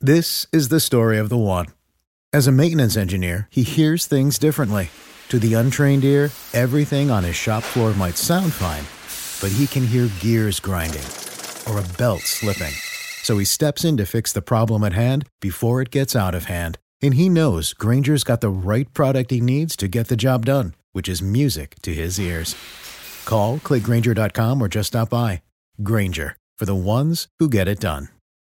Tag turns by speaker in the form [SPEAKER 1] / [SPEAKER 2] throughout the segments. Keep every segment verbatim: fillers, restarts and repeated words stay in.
[SPEAKER 1] This is the story of the one. As a maintenance engineer, he hears things differently. To the untrained ear, everything on his shop floor might sound fine, but he can hear gears grinding or a belt slipping. So he steps in to fix the problem at hand before it gets out of hand. And he knows Grainger's got the right product he needs to get the job done, which is music to his ears. Call, click Grainger dot com, or just stop by. Grainger, for the ones who get it done.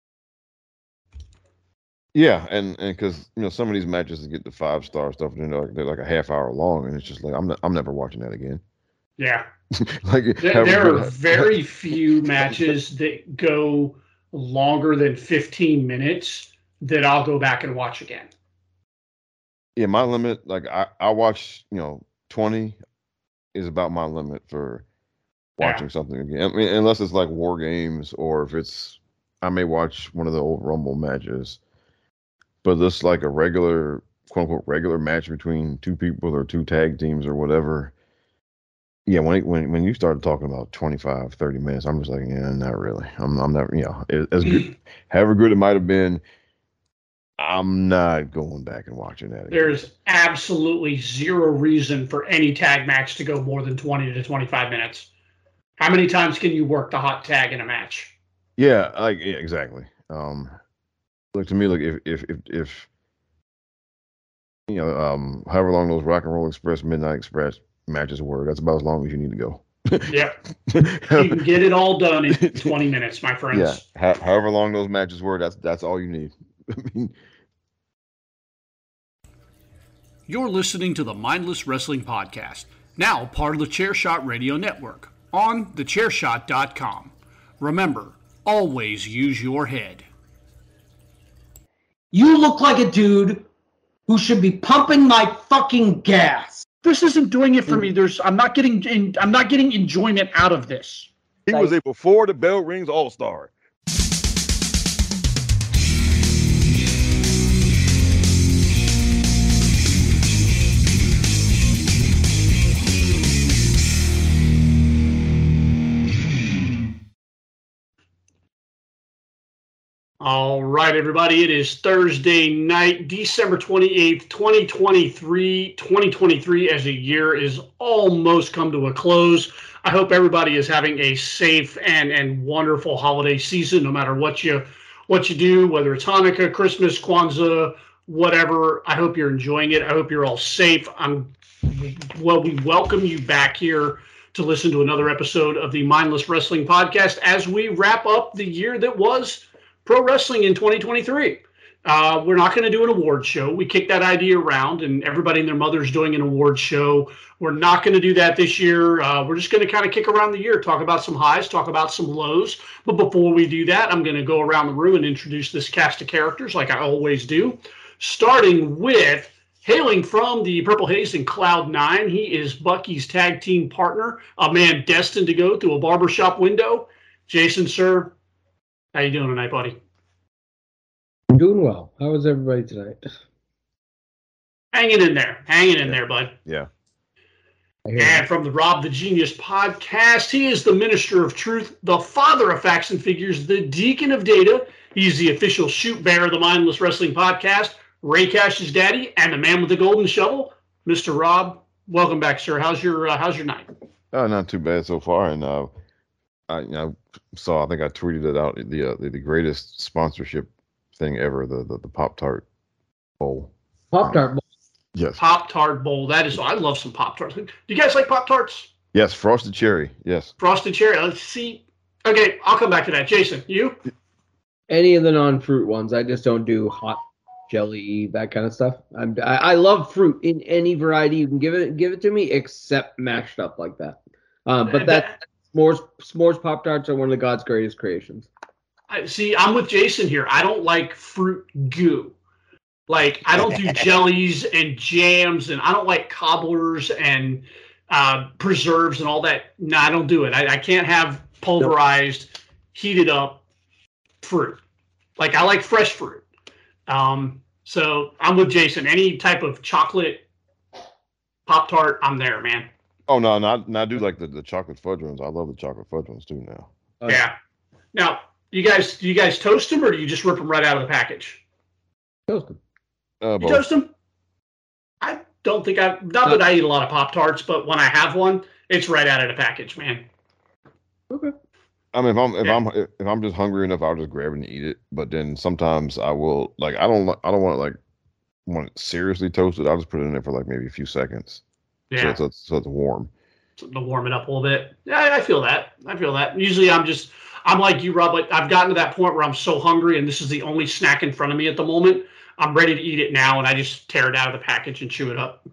[SPEAKER 2] Yeah, and and because you know some of these matches get the five star stuff, and they're like, they're like a half hour long, and it's just like I'm not, I'm never watching that again.
[SPEAKER 3] Yeah,
[SPEAKER 2] like
[SPEAKER 3] there, there are very few matches that go longer than fifteen minutes that I'll go back and watch again.
[SPEAKER 2] Yeah, my limit, like I, I watch, you know, twenty is about my limit for watching yeah. something again. I mean, unless it's like War Games, or if it's, I may watch one of the old Rumble matches. But this like a regular, quote unquote, regular match between two people or two tag teams or whatever. Yeah, when when when you started talking about twenty-five, thirty minutes, I'm just like, yeah, not really. I'm I'm not, you know, as good, however good it might have been, I'm not going back and watching that again.
[SPEAKER 3] There's absolutely zero reason for any tag match to go more than twenty to twenty-five minutes. How many times can you work the hot tag in a match?
[SPEAKER 2] Yeah, like yeah, exactly. Um, look to me, like if if if, if you know, um, however long those Rock and Roll Express, Midnight Express matches were, that's about as long as you need to go.
[SPEAKER 3] Yep. You can get it all done in twenty minutes, my friends.
[SPEAKER 2] Yeah. Ho- however long those matches were, that's that's all you need. I mean,
[SPEAKER 4] you're listening to the Mindless Wrestling Podcast, now part of the Chairshot Radio Network, on the chairshot dot com. Remember, always use your head.
[SPEAKER 5] You look like a dude who should be pumping my fucking gas.
[SPEAKER 3] This isn't doing it for me. There's, I'm not getting, in, I'm not getting enjoyment out of this.
[SPEAKER 2] He was a before the bell rings all-star.
[SPEAKER 3] All right, everybody. It is Thursday night, December twenty-eighth, twenty twenty-three. twenty twenty-three as a year is almost come to a close. I hope everybody is having a safe and, and wonderful holiday season, no matter what you what you do, whether it's Hanukkah, Christmas, Kwanzaa, whatever. I hope you're enjoying it. I hope you're all safe. I'm well, we welcome you back here to listen to another episode of the Mindless Wrestling Podcast as we wrap up the year that was pro wrestling in twenty twenty-three. Uh, we're not going to do an award show. We kicked that idea around, and everybody and their mother's doing an award show. We're not going to do that this year. Uh, we're just going to kind of kick around the year, talk about some highs, talk about some lows. But before we do that, I'm going to go around the room and introduce this cast of characters like I always do, starting with, hailing from the Purple Haze and Cloud Nine, he is Bucky's tag team partner, a man destined to go through a barbershop window. Jason, sir, how you doing tonight, buddy?
[SPEAKER 6] I'm doing well. How is everybody tonight?
[SPEAKER 3] Hanging in there. Hanging in there, bud.
[SPEAKER 2] Yeah.
[SPEAKER 3] And from the Rob the Genius podcast, he is the Minister of Truth, the father of facts and figures, the deacon of data. He's the official shoot bearer of the Mindless Wrestling Podcast, Ray Cash's daddy, and the man with the golden shovel, Mister Rob. Welcome back, sir. How's your uh, How's your night?
[SPEAKER 2] Oh, not too bad so far. And uh, I, you know, saw. I think I tweeted it out. The uh, the, the greatest sponsorship thing ever. The the, the Pop Tart Bowl.
[SPEAKER 6] Pop Tart Bowl.
[SPEAKER 2] Yes.
[SPEAKER 3] Pop Tart Bowl. That is. I love some Pop Tarts. Do you guys like Pop Tarts?
[SPEAKER 2] Yes. Frosted cherry. Yes.
[SPEAKER 3] Frosted cherry. Let's see. Okay, I'll come back to that. Jason, you?
[SPEAKER 6] Any of the non-fruit ones. I just don't do hot jelly, that kind of stuff. I'm, I I love fruit in any variety you can give it give it to me, except mashed up like that. Um, but that s'mores s'mores Pop Tarts are one of the God's greatest creations.
[SPEAKER 3] I see. I'm with Jason here. I don't like fruit goo. Like I don't do jellies and jams, and I don't like cobblers and uh, preserves and all that. No, I don't do it. I, I can't have pulverized, nope. heated up fruit. Like I like fresh fruit. Um, so I'm with Jason. Any type of chocolate Pop-Tart, I'm there, man.
[SPEAKER 2] Oh, no, no, I, no, I do like the, the chocolate fudge ones. I love the chocolate fudge ones, too, now.
[SPEAKER 3] Oh, yeah. Now, You guys, do you guys toast them or do you just rip them right out of the package?
[SPEAKER 6] Toast them.
[SPEAKER 2] Uh,
[SPEAKER 3] You
[SPEAKER 2] both.
[SPEAKER 3] toast them? I don't think I, not that I eat a lot of Pop-Tarts, but when I have one, it's right out of the package, man.
[SPEAKER 6] Okay.
[SPEAKER 2] I mean, if I'm if
[SPEAKER 3] Yeah.
[SPEAKER 2] I'm if I'm just hungry enough, I'll just grab it and eat it. But then sometimes I will like I don't I don't want to like want it seriously toasted. I'll just put it in there for like maybe a few seconds.
[SPEAKER 3] Yeah.
[SPEAKER 2] So it's so it's warm.
[SPEAKER 3] To warm it up a little bit. Yeah, I feel that. I feel that. Usually I'm just, I'm like you, Rob, but I've gotten to that point where I'm so hungry and this is the only snack in front of me at the moment. I'm ready to eat it now and I just tear it out of the package and chew it up.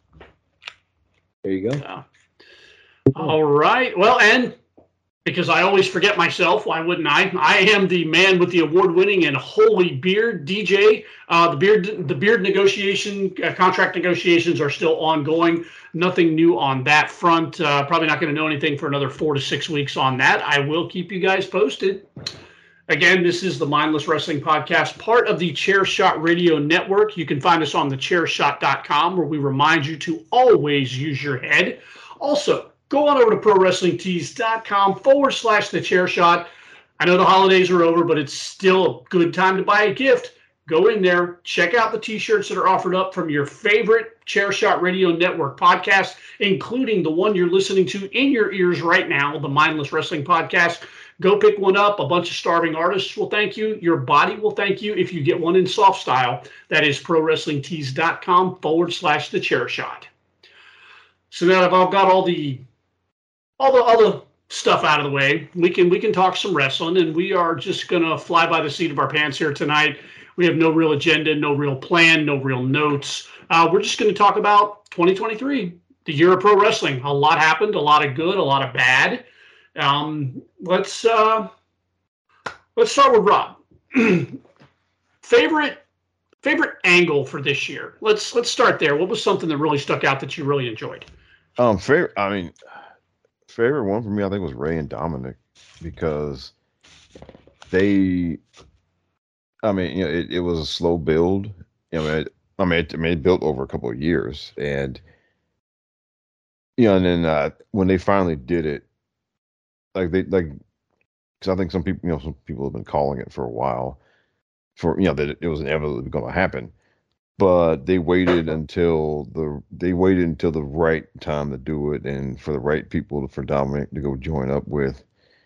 [SPEAKER 6] There you go.
[SPEAKER 3] So. All right. Well, and because I always forget myself, why wouldn't I? I am the man with the award-winning and holy beard, D J. Uh, the beard, the beard negotiation, uh, contract negotiations are still ongoing. Nothing new on that front. Uh, probably not going to know anything for another four to six weeks on that. I will keep you guys posted. Again, this is the Mindless Wrestling Podcast, part of the Chair Shot Radio Network. You can find us on the chair shot dot com, where we remind you to always use your head. Also, go on over to pro wrestling tees dot com forward slash the chair shot. I know the holidays are over, but it's still a good time to buy a gift. Go in there, check out the t-shirts that are offered up from your favorite Chair Shot Radio Network podcast, including the one you're listening to in your ears right now, the Mindless Wrestling Podcast. Go pick one up. A bunch of starving artists will thank you. Your body will thank you if you get one in soft style. That is pro wrestling tees dot com forward slash the chair shot. So now that I've got all the all the all the stuff out of the way, we can we can talk some wrestling, and we are just gonna fly by the seat of our pants here tonight. We have no real agenda, no real plan, no real notes. Uh, we're just going to talk about twenty twenty-three, the year of pro wrestling. A lot happened, a lot of good, a lot of bad. Um, let's uh, let's start with Rob. favorite favorite angle for this year. Let's let's start there. What was something that really stuck out that you really enjoyed?
[SPEAKER 2] Um, favorite. I mean, favorite one for me, I think, was Ray and Dominic because they. I mean, you know, it, it was a slow build. You know, it, I mean, it, I mean, it built over a couple of years, and you know, and then uh, when they finally did it, like they like, because I think some people, you know, some people have been calling it for a while, for you know that it, it was inevitably going to happen, but they waited until the they waited until the right time to do it, and for the right people for Dominic to go join up with,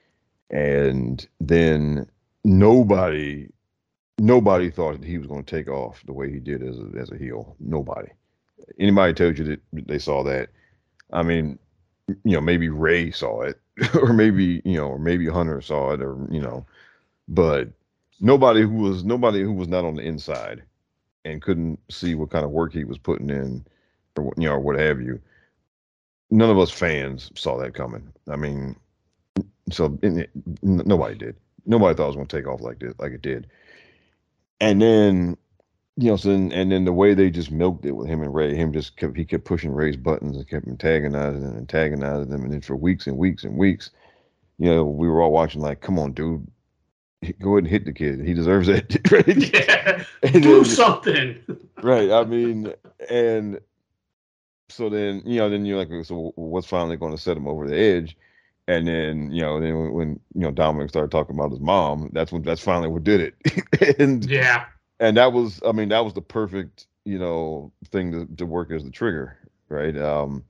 [SPEAKER 2] and then nobody. Nobody thought he was going to take off the way he did as a, as a heel. Nobody. Anybody told you that they saw that? I mean, you know, maybe Ray saw it, or maybe you know, or maybe Hunter saw it, or you know, but nobody who was nobody who was not on the inside and couldn't see what kind of work he was putting in, or you know, or what have you. None of us fans saw that coming. I mean, so it, nobody did. Nobody thought it was going to take off like this, like it did. And then, you know, so then, and then the way they just milked it with him and Ray, him just kept, he kept pushing Ray's buttons and kept antagonizing and antagonizing them. And then for weeks and weeks and weeks, you know, we were all watching like, come on, dude, go ahead and hit the kid. He deserves it. Right?
[SPEAKER 3] Yeah,
[SPEAKER 2] And
[SPEAKER 3] do
[SPEAKER 2] then-
[SPEAKER 3] something.
[SPEAKER 2] Right. I mean, and so then, you know, then you're like, so what's finally going to set him over the edge? And then, you know, then when, when you know Dominic started talking about his mom, that's when that's finally what did it. and
[SPEAKER 3] Yeah.
[SPEAKER 2] and that was, I mean, that was the perfect, you know, thing to, to work as the trigger, right? Um,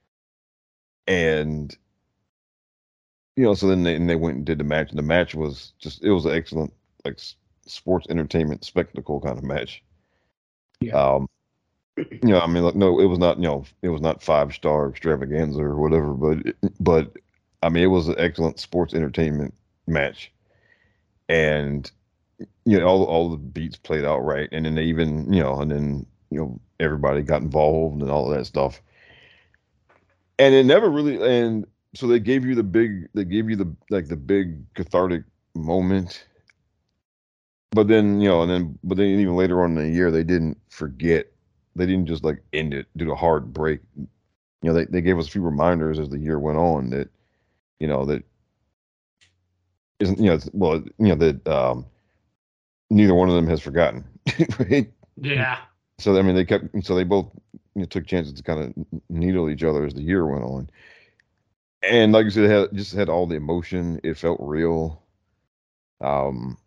[SPEAKER 2] and you know, so then they and they went and did the match, and the match was just it was an excellent like s- sports entertainment spectacle kind of match.
[SPEAKER 6] Yeah.
[SPEAKER 2] Um, you know, I mean, like, no, it was not, you know, it was not five star extravaganza or whatever, but it, but I mean, it was an excellent sports entertainment match, and you know, all all the beats played out right, and then they even, you know, and then you know, everybody got involved and all of that stuff, and it never really, and so they gave you the big, they gave you the like the big cathartic moment, but then you know, and then but then even later on in the year, they didn't forget, they didn't just like end it, do a hard break. You know, they they gave us a few reminders as the year went on that, you know, that isn't, you know, well, you know that um, neither one of them has forgotten, right?
[SPEAKER 3] Yeah.
[SPEAKER 2] So I mean, they kept, so they both, you know, took chances to kind of needle each other as the year went on, and like you said, it had, just had all the emotion. It felt real, Um,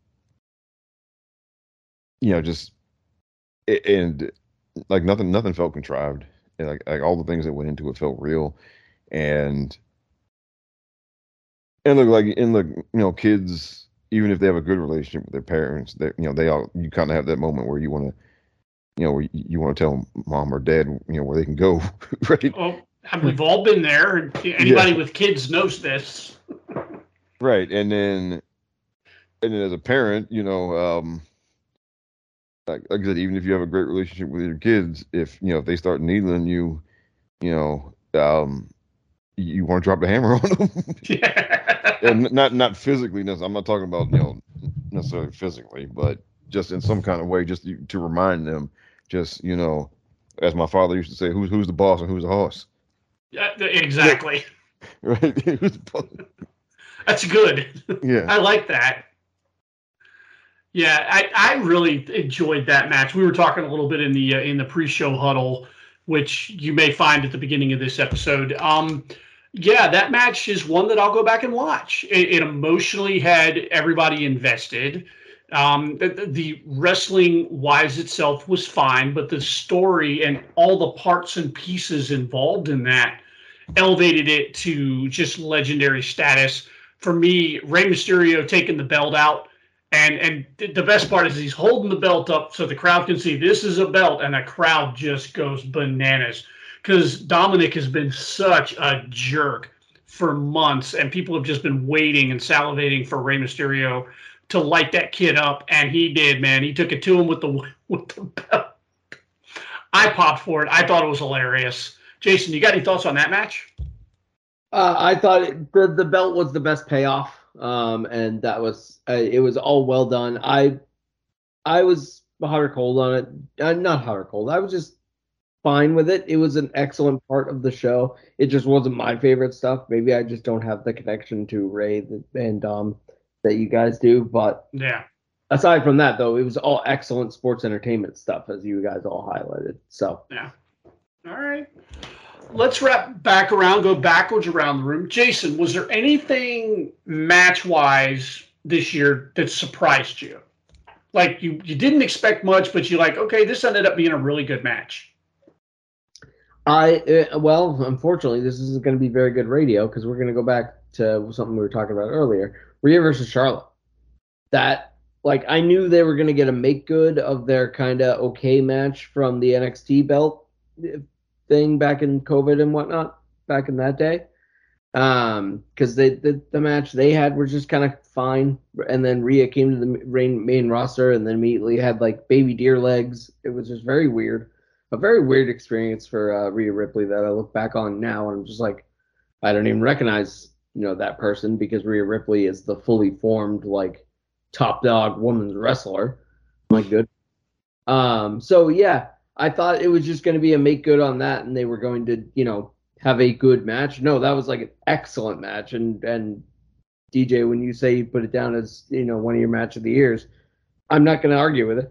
[SPEAKER 2] you know, just and like nothing, nothing felt contrived. And like, like all the things that went into it felt real, and and look like and look, you know, kids, even if they have a good relationship with their parents, that you know, they all you kind of have that moment where you want to, you know, where you, you want to tell mom or dad, you know, where they can go, right?
[SPEAKER 3] Oh, we've all been there. Anybody yeah. with kids knows this,
[SPEAKER 2] right? And then, and then as a parent, you know, um, like, like I said, even if you have a great relationship with your kids, if you know if they start needling you, you know, um, you want to drop the hammer on them, yeah. and not not physically. I'm not talking about you know necessarily physically, but just in some kind of way, just to remind them, just you know, as my father used to say, who's who's the boss and who's the horse.
[SPEAKER 3] Yeah, exactly.
[SPEAKER 2] Right.
[SPEAKER 3] That's good.
[SPEAKER 2] Yeah,
[SPEAKER 3] I like that. Yeah, I, I really enjoyed that match. We were talking a little bit in the uh, in the pre-show huddle, which you may find at the beginning of this episode. Um, yeah, that match is one that I'll go back and watch. It, it emotionally had everybody invested. Um, the, the wrestling wise itself was fine, but the story and all the parts and pieces involved in that elevated it to just legendary status. For me, Rey Mysterio taking the belt out. And and the best part is he's holding the belt up so the crowd can see this is a belt, and the crowd just goes bananas because Dominic has been such a jerk for months, and people have just been waiting and salivating for Rey Mysterio to light that kid up, and he did, man. He took it to him with the with the belt. I popped for it. I thought it was hilarious. Jason, you got any thoughts on that match?
[SPEAKER 6] Uh, I thought it, the the belt was the best payoff. Um, and that was, uh, it was all well done. I, I was hot or cold on it. Uh, not hot or cold. I was just fine with it. It was an excellent part of the show. It just wasn't my favorite stuff. Maybe I just don't have the connection to Ray and Dom that you guys do. But
[SPEAKER 3] yeah,
[SPEAKER 6] aside from that, though, it was all excellent sports entertainment stuff, as you guys all highlighted. So
[SPEAKER 3] yeah. All right. Let's wrap back around, go backwards around the room. Jason, was there anything match-wise this year that surprised you? Like you, you didn't expect much, but you're like, okay, this ended up being a really good match.
[SPEAKER 6] I uh, well, unfortunately, this isn't going to be very good radio because we're going to go back to something we were talking about earlier: Rhea versus Charlotte. That, like, I knew they were going to get a make good of their kind of okay match from the N X T belt thing back in COVID and whatnot back in that day, um because they the, the match they had was just kind of fine, and then Rhea came to the main, main roster and then immediately had like baby deer legs. It was just very weird, a very weird experience for uh, Rhea Ripley that I look back on now and I'm just like, I don't even recognize you know that person because Rhea Ripley is the fully formed like top dog women's wrestler. My good. Um so yeah, I thought it was just going to be a make good on that, and they were going to, you know, have a good match. No, that was like an excellent match. And and D J, when you say you put it down as, you know, one of your match of the years, I'm not going to argue with it.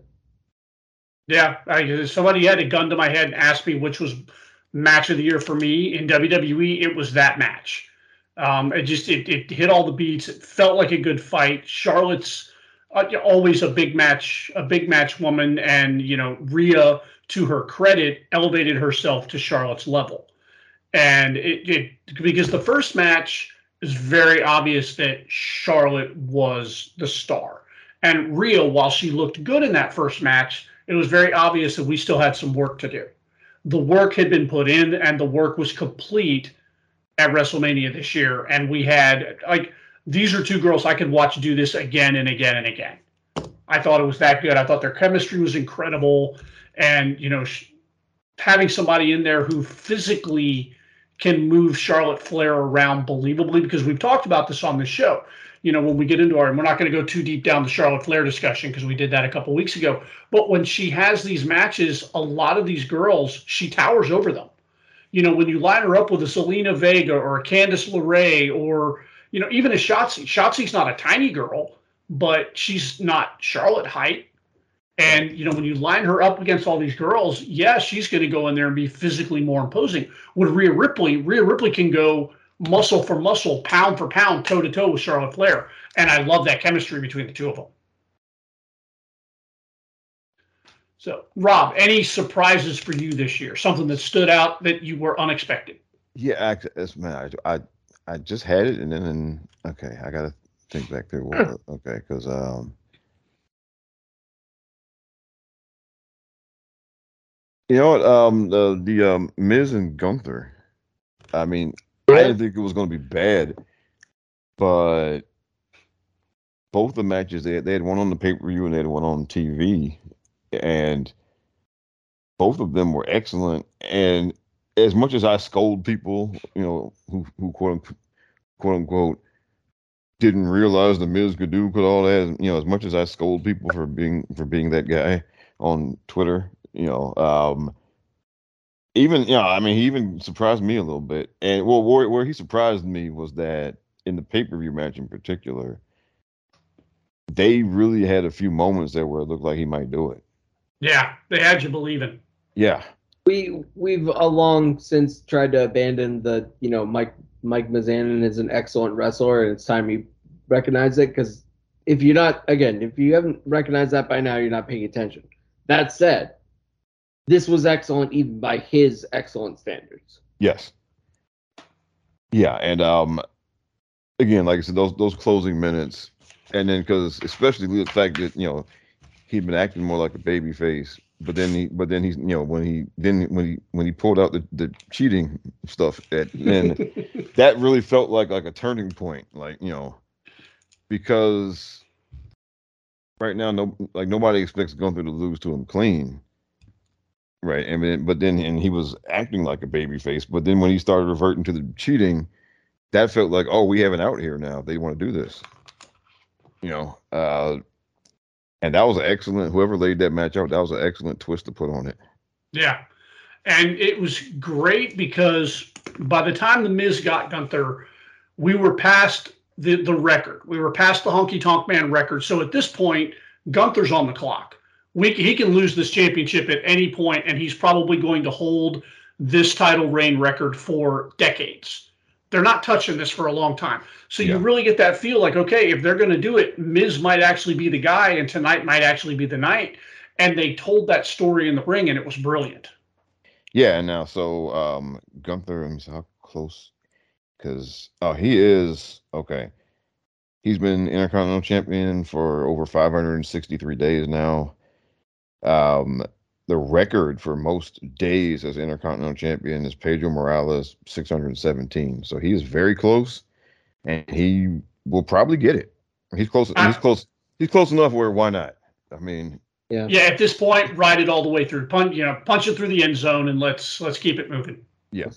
[SPEAKER 3] Yeah, I, somebody had a gun to my head and asked me which was match of the year for me in W W E. It was that match. Um, it just it, it hit all the beats. It felt like a good fight. Charlotte's uh, always a big match, a big match woman, and you know Rhea, to her credit, elevated herself to Charlotte's level. And it, it because the first match is very obvious that Charlotte was the star. And Rhea, while she looked good in that first match, it was very obvious that we still had some work to do. The work had been put in, and the work was complete at WrestleMania this year. And we had, like, these are two girls I could watch do this again and again and again. I thought it was that good. I thought their chemistry was incredible. And, you know, sh- having somebody in there who physically can move Charlotte Flair around believably, because we've talked about this on the show. You know, when we get into our, and we're not going to go too deep down the Charlotte Flair discussion because we did that a couple weeks ago. But when she has these matches, a lot of these girls, she towers over them. You know, when you line her up with a Selena Vega or a Candice LeRae or, you know, even a Shotzi. Shotzi's not a tiny girl, but she's not Charlotte height. And, you know, when you line her up against all these girls, yeah, she's going to go in there and be physically more imposing. With Rhea Ripley, Rhea Ripley can go muscle for muscle, pound for pound, toe to toe with Charlotte Flair. And I love that chemistry between the two of them. So, Rob, any surprises for you this year? Something that stood out that you were unexpected?
[SPEAKER 2] Yeah, actually, that's, man, I, I I just had it, and then and, okay, I gotta think back through. What, okay, because um, you know what, um, the the um, Miz and Gunther. I mean, I didn't think it was going to be bad, but both the matches they had, they had one on the pay per view and they had one on T V, and both of them were excellent. And as much as I scold people, you know, who who quote unquote, quote unquote didn't realize the Miz could do could all that, you know, as much as I scold people for being for being that guy on Twitter, you know, um, even you know, I mean, he even surprised me a little bit. And well, where where he surprised me was that in the pay per view match in particular, they really had a few moments there where it looked like he might do it.
[SPEAKER 3] Yeah, they had you believing.
[SPEAKER 2] Yeah.
[SPEAKER 6] We we've a long since tried to abandon the you know Mike Mike Mizanin is an excellent wrestler, and it's time you recognize it, because if you're not, again, if you haven't recognized that by now, you're not paying attention. That said, this was excellent even by his excellent standards.
[SPEAKER 2] Yes. Yeah, and um, again, like I said, those those closing minutes, and then because especially the fact that you know he'd been acting more like a baby face. But then he, but then he's, you know, when he, then when he, when he pulled out the, the cheating stuff, at, then that really felt like like a turning point, like you know, because right now, no, like nobody expects Gunther to lose to him clean, right? And then, but then, and he was acting like a baby face. But then when he started reverting to the cheating, that felt like, oh, we have an out here now. They want to do this, you know. Uh, And that was an excellent, whoever laid that match out, that was an excellent twist to put on it.
[SPEAKER 3] Yeah. And it was great because by the time The Miz got Gunther, we were past the, the record. We were past the Honky Tonk Man record. So at this point, Gunther's on the clock. We, he can lose this championship at any point, and he's probably going to hold this title reign record for decades. They're not touching this for a long time. So you yeah. really get that feel like, okay, if they're going to do it, Miz might actually be the guy and tonight might actually be the night. And they told that story in the ring and it was brilliant.
[SPEAKER 2] Yeah. And now, so um, Gunther, how close? Because oh, he is, okay. He's been Intercontinental Champion for over five hundred sixty-three days now. Um, The record for most days as Intercontinental Champion is Pedro Morales, six hundred seventeen. So he is very close, and he will probably get it. He's close. Uh, he's close. He's close enough where why not? I mean,
[SPEAKER 3] yeah. Yeah. At this point, ride it all the way through. Punch, you know, punch it through the end zone, and let's let's keep it moving.
[SPEAKER 2] Yeah.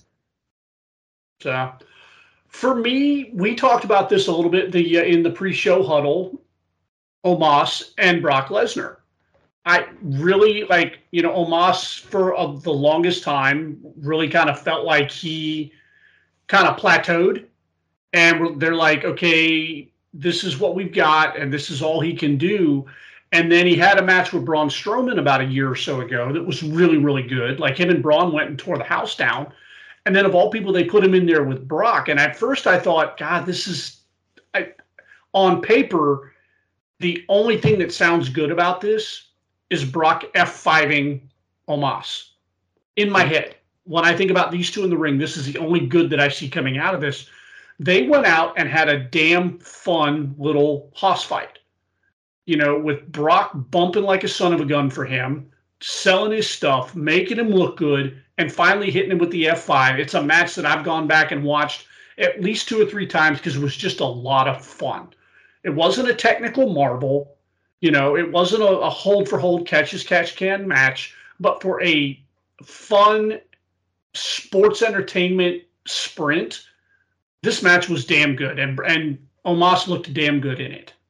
[SPEAKER 3] So, for me, we talked about this a little bit the uh, in the pre-show huddle. Omos and Brock Lesnar. I really like, you know, Omos for uh, the longest time really kind of felt like he kind of plateaued, and they're like, okay, this is what we've got and this is all he can do. And then he had a match with Braun Strowman about a year or so ago that was really, really good. Like him and Braun went and tore the house down. And then of all people, they put him in there with Brock. And at first I thought, God, this is I, on paper, the only thing that sounds good about this is Brock F five-ing Omos. In my head, when I think about these two in the ring, this is the only good that I see coming out of this. They went out and had a damn fun little hoss fight. You know, with Brock bumping like a son of a gun for him, selling his stuff, making him look good, and finally hitting him with the F five. It's a match that I've gone back and watched at least two or three times because it was just a lot of fun. It wasn't a technical marvel. You know, it wasn't a, a hold for hold, catch as catch can match, but for a fun sports entertainment sprint, this match was damn good, and and Omos looked damn good in it.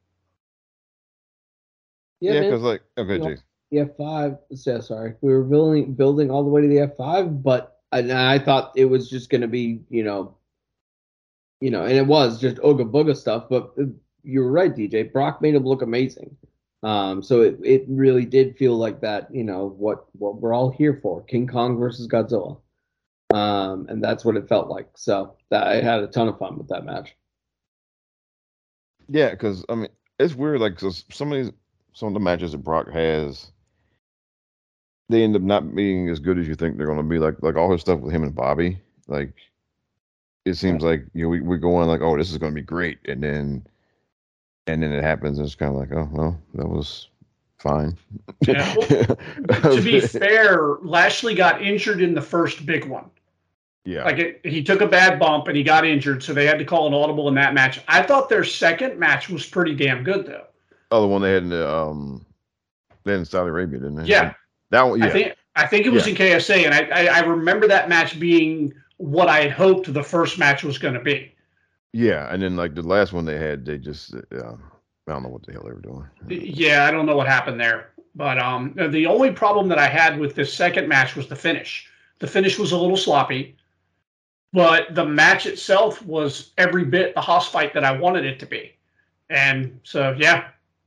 [SPEAKER 2] Yeah, because like okay,
[SPEAKER 6] you know,
[SPEAKER 2] Jason.
[SPEAKER 6] The F five. Yeah, sorry, we were building building all the way to the F five, but I, I thought it was just going to be, you know, you know, and it was just Ooga Booga stuff. But you were right, D J. Brock made him look amazing. Um, so it, it really did feel like that, you know, what, what we're all here for, King Kong versus Godzilla. Um, and that's what it felt like. So that, I had a ton of fun with that match.
[SPEAKER 2] Yeah, because I mean, it's weird. Like, cause some of these, some of the matches that Brock has, they end up not being as good as you think they're going to be. Like, like all his stuff with him and Bobby. Like, it seems like you know we we're going like, oh, this is going to be great, and then, and then it happens, and it's kind of like, oh, well, that was fine.
[SPEAKER 3] Yeah. Well, to be fair, Lashley got injured in the first big one.
[SPEAKER 2] Yeah.
[SPEAKER 3] Like it, he took a bad bump and he got injured, so they had to call an audible in that match. I thought their second match was pretty damn good, though.
[SPEAKER 2] Oh, the one they had in the um, they had in Saudi Arabia, didn't they?
[SPEAKER 3] Yeah.
[SPEAKER 2] That one. Yeah.
[SPEAKER 3] I think I think it was
[SPEAKER 2] Yeah.
[SPEAKER 3] in K S A, and I, I I remember that match being what I had hoped the first match was going to be.
[SPEAKER 2] Yeah, and then like the last one they had, they just uh, I don't know what the hell they were doing.
[SPEAKER 3] Yeah, I don't know what happened there, but um, the only problem that I had with this second match was the finish. The finish was a little sloppy. But the match itself was every bit the house fight that I wanted it to be. And so, yeah.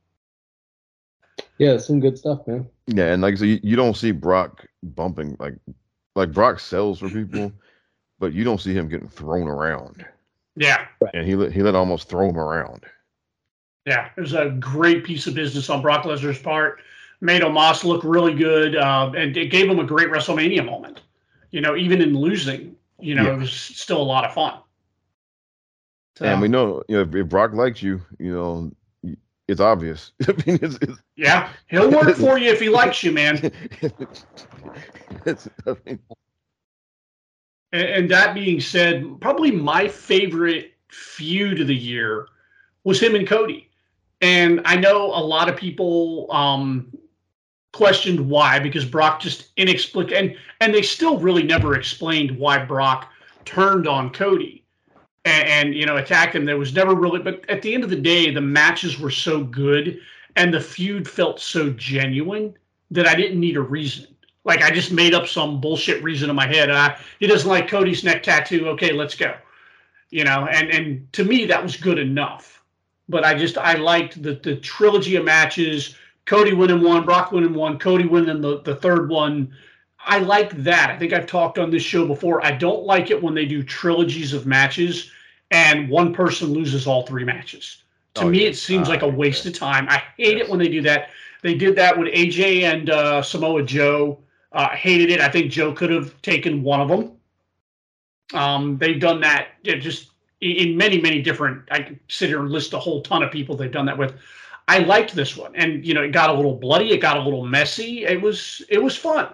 [SPEAKER 6] Yeah, some good stuff, man.
[SPEAKER 2] Yeah, and like so you, you don't see Brock bumping like like Brock sells for people, but you don't see him getting thrown around.
[SPEAKER 3] Yeah.
[SPEAKER 2] And he let he let almost throw him around.
[SPEAKER 3] Yeah, it was a great piece of business on Brock Lesnar's part. Made Omos look really good, uh, and it gave him a great WrestleMania moment. You know, even in losing. You know, yeah. It was still a lot of fun.
[SPEAKER 2] So, and we know, you know, if, if Brock likes you, you know, it's obvious. I mean, it's, it's,
[SPEAKER 3] yeah, he'll work for you if he likes you, man.
[SPEAKER 2] it's, I mean,
[SPEAKER 3] and, and that being said, probably my favorite feud of the year was him and Cody. And I know a lot of people um, questioned why, because Brock just inexplicably, and, and they still really never explained why Brock turned on Cody and, and, you know, attacked him. There was never really, but at the end of the day, the matches were so good and the feud felt so genuine that I didn't need a reason. Like I just made up some bullshit reason in my head. I, he doesn't like Cody's neck tattoo. Okay, let's go. You know, and, and to me, that was good enough. But I just, I liked the, the trilogy of matches. Cody winning one, Brock winning one, Cody winning the, the third one. I like that. I think I've talked on this show before. I don't like it when they do trilogies of matches and one person loses all three matches. To
[SPEAKER 2] oh,
[SPEAKER 3] me,
[SPEAKER 2] yeah.
[SPEAKER 3] it seems
[SPEAKER 2] uh,
[SPEAKER 3] like a waste
[SPEAKER 2] yeah.
[SPEAKER 3] of time. I hate
[SPEAKER 2] yes.
[SPEAKER 3] it when they do that. They did that with A J and uh, Samoa Joe. Uh, hated it. I think Joe could have taken one of them. Um, they've done that you know, just in many, many different, I could sit here and list a whole ton of people they've done that with. I liked this one, and you know, it got a little bloody, it got a little messy. It was, it was fun.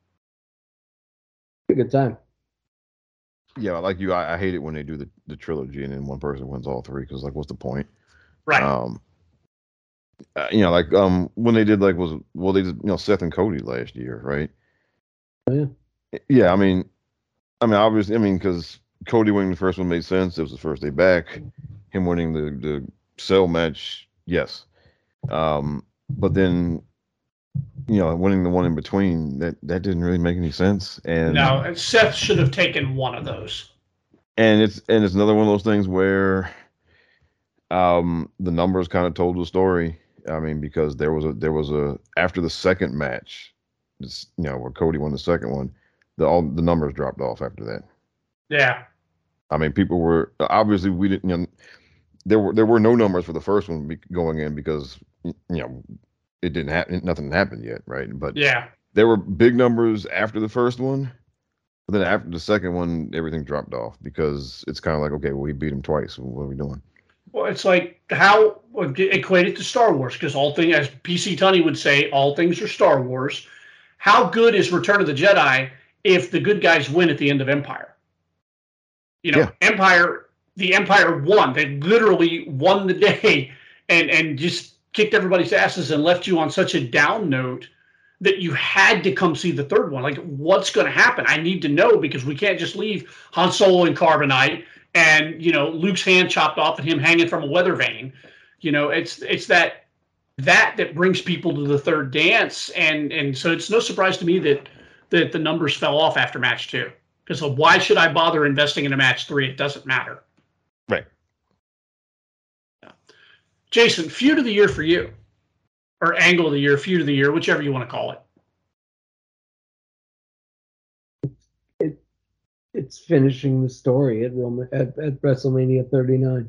[SPEAKER 6] A good time.
[SPEAKER 2] Yeah, like you, I, I hate it when they do the, the trilogy and then one person wins all three because, like, what's the point?
[SPEAKER 3] Right.
[SPEAKER 2] Um, uh, you know, like um, when they did like was well, they did you know Seth and Cody last year, right?
[SPEAKER 6] Oh, yeah.
[SPEAKER 2] Yeah, I mean, I mean, obviously, I mean, because Cody winning the first one made sense. It was the first day back. Him winning the the cell match, yes. Um, but then, you know, winning the one in between, that, that didn't really make any sense. And
[SPEAKER 3] no, Seth should have taken one of those.
[SPEAKER 2] And it's and it's another one of those things where um, the numbers kind of told the story. I mean, because there was a there was a after the second match, you know, where Cody won the second one, the all the numbers dropped off after that.
[SPEAKER 3] Yeah.
[SPEAKER 2] I mean, people were obviously we didn't. You know, there were there were no numbers for the first one going in because you know it didn't happen. Nothing happened yet, right? But
[SPEAKER 3] yeah,
[SPEAKER 2] there were big numbers after the first one. But then after the second one, everything dropped off because it's kind of like, okay, well, we beat him twice. What are we doing?
[SPEAKER 3] Well, it's like how equated to Star Wars, because all things, as P C Tunney would say, all things are Star Wars. How good is Return of the Jedi if the good guys win at the end of Empire? You know, yeah. Empire, the Empire won. They literally won the day and, and just kicked everybody's asses and left you on such a down note that you had to come see the third one. Like, what's going to happen? I need to know, because we can't just leave Han Solo in carbonite and, you know, Luke's hand chopped off and him hanging from a weather vane. You know, it's it's that that that brings people to the third dance. And and so it's no surprise to me that that the numbers fell off after match two. Because why should I bother investing in a match three? It doesn't matter.
[SPEAKER 2] Right.
[SPEAKER 3] Yeah. Jason, feud of the year for you. Or angle of the year, feud of the year, whichever you want to call it.
[SPEAKER 6] it. It's finishing the story at Roman at, at WrestleMania thirty-nine.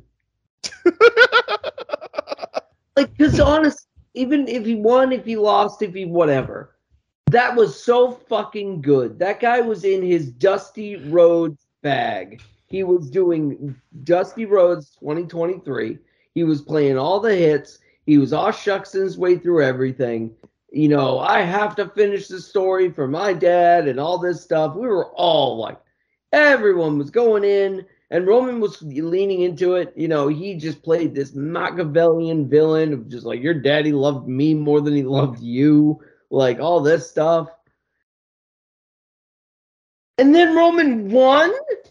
[SPEAKER 6] Like, because honest, even if he won, if he lost, if he whatever, that was so fucking good. That guy was in his Dusty Rhodes bag. He was doing Dusty Rhodes twenty twenty-three. He was playing all the hits. He was all shucks in his way through everything. You know, I have to finish the story for my dad and all this stuff. We were all like, everyone was going in, and Roman was leaning into it. You know, he just played this Machiavellian villain of just like, your daddy loved me more than he loved you, like all this stuff. And then Roman won?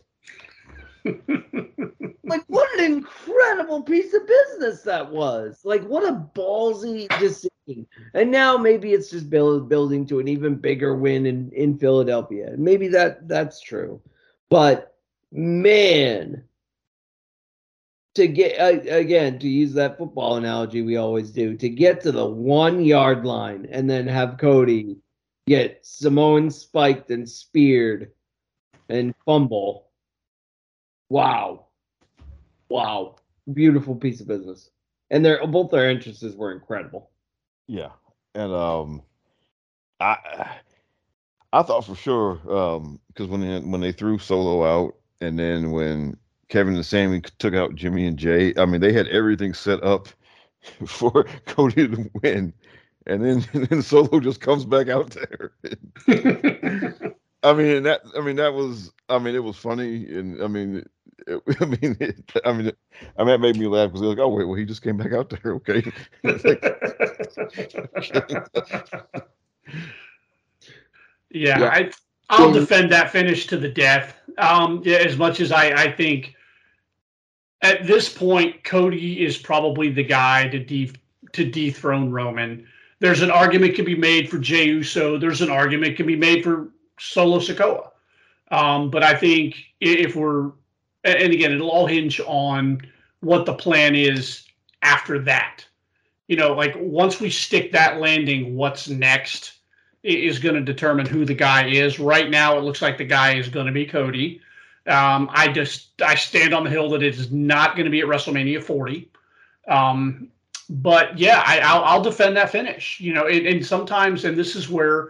[SPEAKER 6] Like, what an incredible piece of business that was. Like, what a ballsy decision. And now maybe it's just build, building to an even bigger win in, in Philadelphia. Maybe that that's true. But, man, to get, uh, again, to use that football analogy we always do, to get to the one-yard line and then have Cody get Samoan spiked and speared and fumble. Wow. Wow. Beautiful piece of business. And their both their entrances were incredible.
[SPEAKER 2] Yeah. And um I I thought for sure, um, because when they, when they threw Solo out, and then when Kevin and Sammy took out Jimmy and Jay, I mean, they had everything set up for Cody to win. And then, and then Solo just comes back out there. I mean, that. I mean, that was. I mean, it was funny, and I mean, it, I mean, it, I mean, it, I mean, it made me laugh because they're like, "Oh wait, well, he just came back out there, okay."
[SPEAKER 3] yeah, yeah, I, I'll defend that finish to the death. Um, yeah, as much as I, I think at this point, Cody is probably the guy to de- to dethrone Roman. There's an argument can be made for Jey Uso. There's an argument can be made for Solo Sikoa. Um, but I think if we're, and again, it'll all hinge on what the plan is after that. You know, like once we stick that landing, what's next is going to determine who the guy is. Right now, it looks like the guy is going to be Cody. Um, I just, I stand on the hill that it is not going to be at WrestleMania forty. Um, but yeah, I, I'll, I'll defend that finish, you know, and, and sometimes, and this is where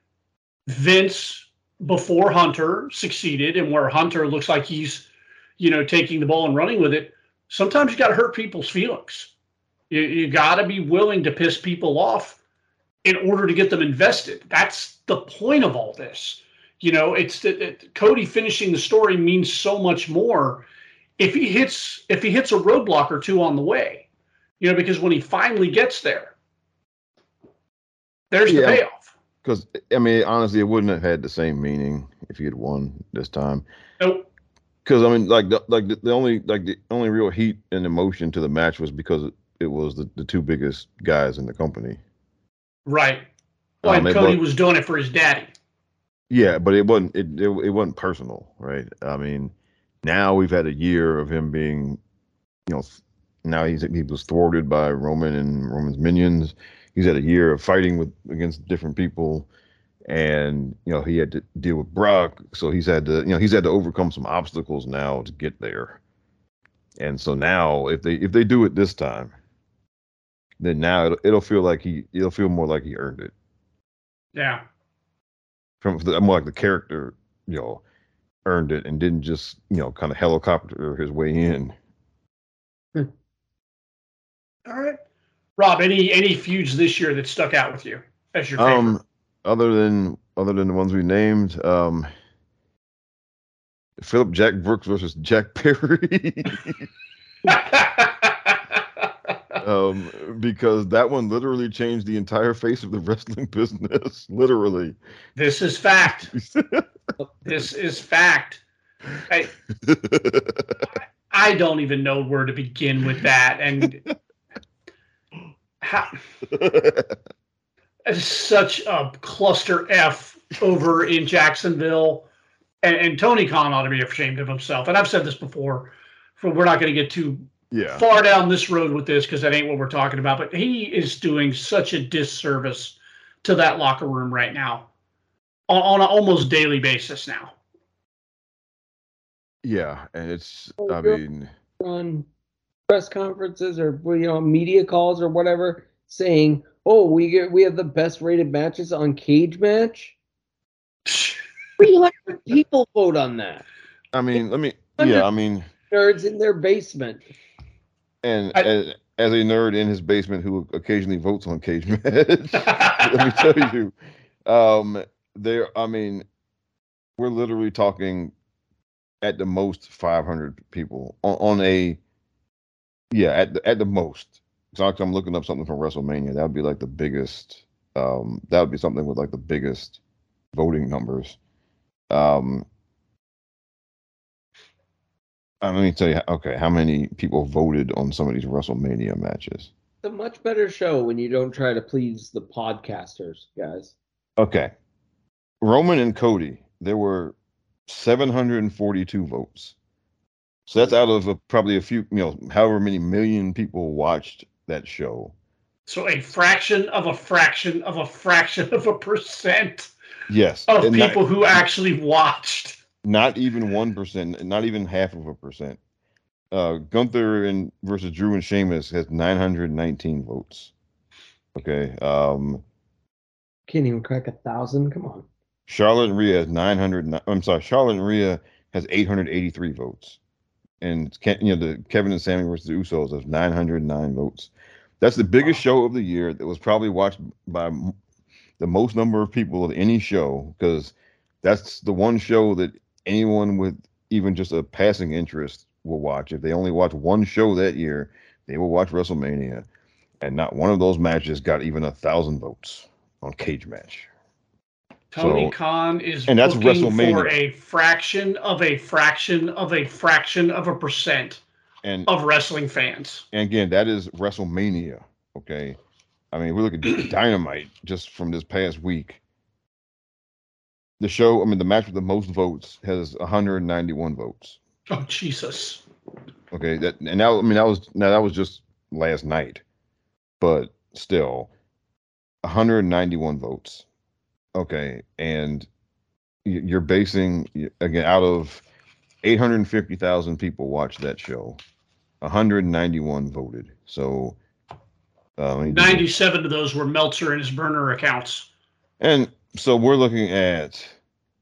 [SPEAKER 3] Vince before Hunter succeeded and where Hunter looks like he's, you know, taking the ball and running with it. Sometimes you got to hurt people's feelings. You, you got to be willing to piss people off in order to get them invested. That's the point of all this. You know, it's that it, Cody finishing the story means so much more if he hits, if he hits a roadblock or two on the way. You know, because when he finally gets there, there's yeah, the payoff.
[SPEAKER 2] Because, I mean, honestly, it wouldn't have had the same meaning if he had won this time.
[SPEAKER 3] Nope.
[SPEAKER 2] Because, I mean, like, the, like the, the only like the only real heat and emotion to the match was because it, it was the, the two biggest guys in the company.
[SPEAKER 3] Right. Well, um, and Cody was doing it for his daddy.
[SPEAKER 2] Yeah, but it wasn't it, it it wasn't personal, right? I mean, now we've had a year of him being, you know, now he's he was thwarted by Roman and Roman's minions. He's had a year of fighting with against different people, and you know he had to deal with Brock, so he's had to you know he's had to overcome some obstacles now to get there. And so now, if they if they do it this time, then now it'll, it'll feel like he it'll feel more like he earned it.
[SPEAKER 3] Yeah.
[SPEAKER 2] From the, more like the character, you know, earned it and didn't just you know kind of helicopter his way in.
[SPEAKER 3] Hmm. All right. Rob, any any feuds this year that stuck out with you as your favorite?
[SPEAKER 2] Um, other than other than the ones we named, um, Philip Jack Brooks versus Jack Perry. um, because that one literally changed the entire face of the wrestling business. Literally.
[SPEAKER 3] This is fact. This is fact. I, I don't even know where to begin with that, and. How, such a cluster F over in Jacksonville, and, and Tony Khan ought to be ashamed of himself. And I've said this before, for we're not going to get too
[SPEAKER 2] yeah.
[SPEAKER 3] far down this road with this because that ain't what we're talking about. But he is doing such a disservice to that locker room right now on, on an almost daily basis now.
[SPEAKER 2] Yeah, and it's
[SPEAKER 6] Oh,
[SPEAKER 2] I
[SPEAKER 6] you're-
[SPEAKER 2] mean
[SPEAKER 6] on press conferences or you know media calls or whatever saying, "Oh, we get we have the best rated matches on Cage Match." three hundred people vote on that.
[SPEAKER 2] I mean let me yeah, I mean
[SPEAKER 6] Nerds in their basement.
[SPEAKER 2] and
[SPEAKER 3] I-
[SPEAKER 2] as, as a nerd in his basement who occasionally votes on Cage Match, let me tell you, um, there. I mean, we're literally talking at the most five hundred people on, on a yeah at the, at the most. So I'm looking up something from WrestleMania. That would be like the biggest. Um, that would be something with like the biggest voting numbers. Um, uh, let me tell you. Okay, how many people voted on some of these WrestleMania matches?
[SPEAKER 6] It's a much better show when you don't try to please the podcasters, guys.
[SPEAKER 2] Okay, Roman and Cody. There were seven hundred forty-two votes. So that's out of a, probably a few, you know, however many million people watched that show.
[SPEAKER 3] So a fraction of a fraction of a fraction of a percent
[SPEAKER 2] Yes.
[SPEAKER 3] of
[SPEAKER 2] and
[SPEAKER 3] people
[SPEAKER 2] not,
[SPEAKER 3] who actually watched.
[SPEAKER 2] Not even one percent, not even half of a percent. Uh, Gunther and versus Drew and Sheamus has nine hundred nineteen votes. Okay. Um,
[SPEAKER 6] Can't even crack a thousand. Come on.
[SPEAKER 2] Charlotte and Rhea has nine hundred. I'm sorry. Charlotte and Rhea has eight hundred eighty-three votes. And you know the Kevin and Sammy versus the Usos has nine hundred nine votes. That's the biggest show of the year. That was probably watched by the most number of people of any show because that's the one show that anyone with even just a passing interest will watch. If they only watch one show that year, they will watch WrestleMania, and not one of those matches got even a thousand votes on Cage Match.
[SPEAKER 3] Tony
[SPEAKER 2] So,
[SPEAKER 3] Khan is
[SPEAKER 2] and that's
[SPEAKER 3] looking
[SPEAKER 2] WrestleMania.
[SPEAKER 3] for a fraction of a fraction of a fraction of a percent
[SPEAKER 2] And
[SPEAKER 3] of wrestling fans.
[SPEAKER 2] And again, that is WrestleMania. Okay. I mean, we look at Dynamite just from this past week. The show, I mean, the match with the most votes has one hundred ninety-one votes.
[SPEAKER 3] Oh Jesus!
[SPEAKER 2] Okay, that and now, I mean, that was now that was just last night, but still, one hundred ninety-one votes. Okay, and you're basing again out of eight hundred fifty thousand people watched that show. one hundred ninety-one voted. So uh,
[SPEAKER 3] ninety-seven of those were Meltzer and his burner accounts.
[SPEAKER 2] And so we're looking at zero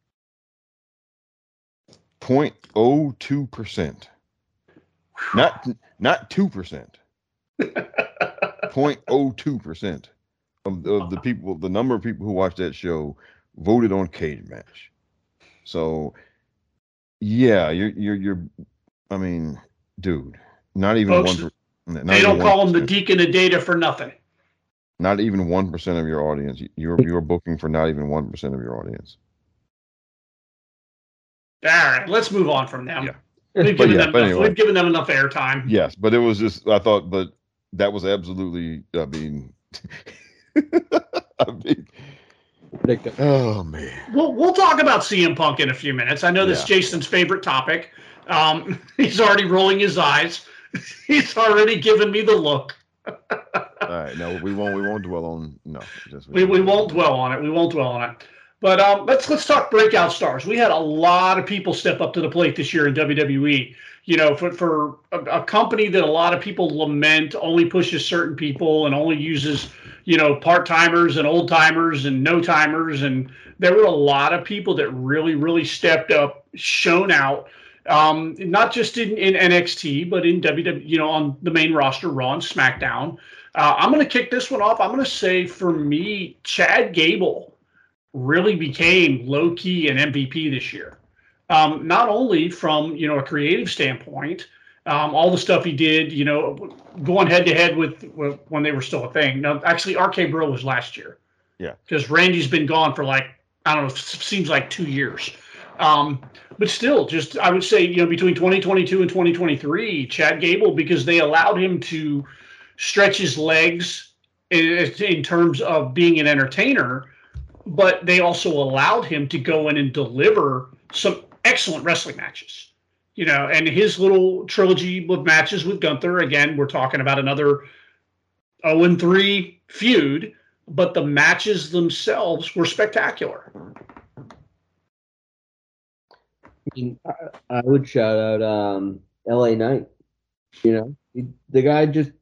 [SPEAKER 2] point zero two percent. Not not two percent. zero point zero two percent of, of the people, the number of people who watched that show voted on Cage Match. So yeah, you're you're you're I mean, dude, not even
[SPEAKER 3] Folks,
[SPEAKER 2] one. Not
[SPEAKER 3] they don't
[SPEAKER 2] even
[SPEAKER 3] call
[SPEAKER 2] one
[SPEAKER 3] him the
[SPEAKER 2] percent.
[SPEAKER 3] deacon of data for nothing.
[SPEAKER 2] Not even one percent of your audience. You're you're booking for not even one percent of your audience.
[SPEAKER 3] All right, let's move on from them.
[SPEAKER 2] Yeah.
[SPEAKER 3] We've
[SPEAKER 2] But
[SPEAKER 3] given
[SPEAKER 2] yeah,
[SPEAKER 3] them
[SPEAKER 2] but
[SPEAKER 3] enough,
[SPEAKER 2] anyway.
[SPEAKER 3] we've given them enough airtime.
[SPEAKER 2] Yes, but it was just I thought, but that was absolutely. I mean, I mean,
[SPEAKER 6] Ridiculous.
[SPEAKER 2] oh man.
[SPEAKER 3] We'll we'll talk about C M Punk in a few minutes. I know this is
[SPEAKER 2] Yeah.
[SPEAKER 3] Jason's favorite topic. Um, he's already rolling his eyes. He's already given me the look.
[SPEAKER 2] All right, no, we won't. We won't dwell on. No, just
[SPEAKER 3] We, we won't dwell on it. We won't dwell on it. But um, let's let's talk breakout stars. We had a lot of people step up to the plate this year in W W E. You know, for for a, a company that a lot of people lament only pushes certain people and only uses, you know, part timers and old timers and no timers. And there were a lot of people that really really stepped up, shown out. Um, not just in, in N X T, but in W W E, you know, on the main roster, Raw and SmackDown. Uh, I'm going to kick this one off. I'm going to say, for me, Chad Gable really became low-key an M V P this year. Um, not only from, you know, a creative standpoint, um, all the stuff he did, you know, going head-to-head with, with when they were still a thing. No, actually, R K Bro was last year.
[SPEAKER 2] Yeah.
[SPEAKER 3] Because Randy's been gone for, like, I don't know, it seems like two years. Um, but still, just I would say, you know, between twenty twenty-two and twenty twenty-three, Chad Gable, because they allowed him to stretch his legs in, in terms of being an entertainer, but they also allowed him to go in and deliver some excellent wrestling matches. You know, and his little trilogy of matches with Gunther, again, we're talking about another oh and three feud, but the matches themselves were spectacular.
[SPEAKER 6] mean, I, I would shout out um, L A Knight. You know, he, the guy just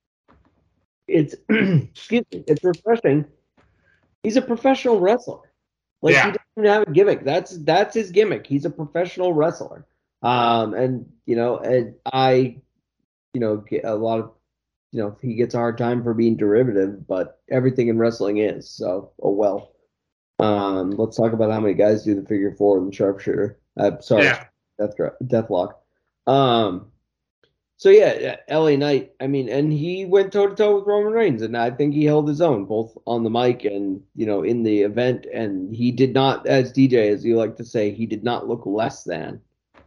[SPEAKER 6] it's excuse me, it's refreshing. He's a professional wrestler. Like
[SPEAKER 3] Yeah.
[SPEAKER 6] he doesn't even have a gimmick. That's that's his gimmick. He's a professional wrestler. Um, and you know, and I, you know, get a lot of, you know, he gets a hard time for being derivative, but everything in wrestling is. So, oh well. Um, let's talk about how many guys do the figure four and the sharpshooter. Uh, sorry,
[SPEAKER 3] Yeah.
[SPEAKER 6] death deathlock. Um, so yeah, L A Knight. I mean, and he went toe to toe with Roman Reigns, and I think he held his own both on the mic and you know in the event. And he did not, as D J, as you like to say, he did not look less than.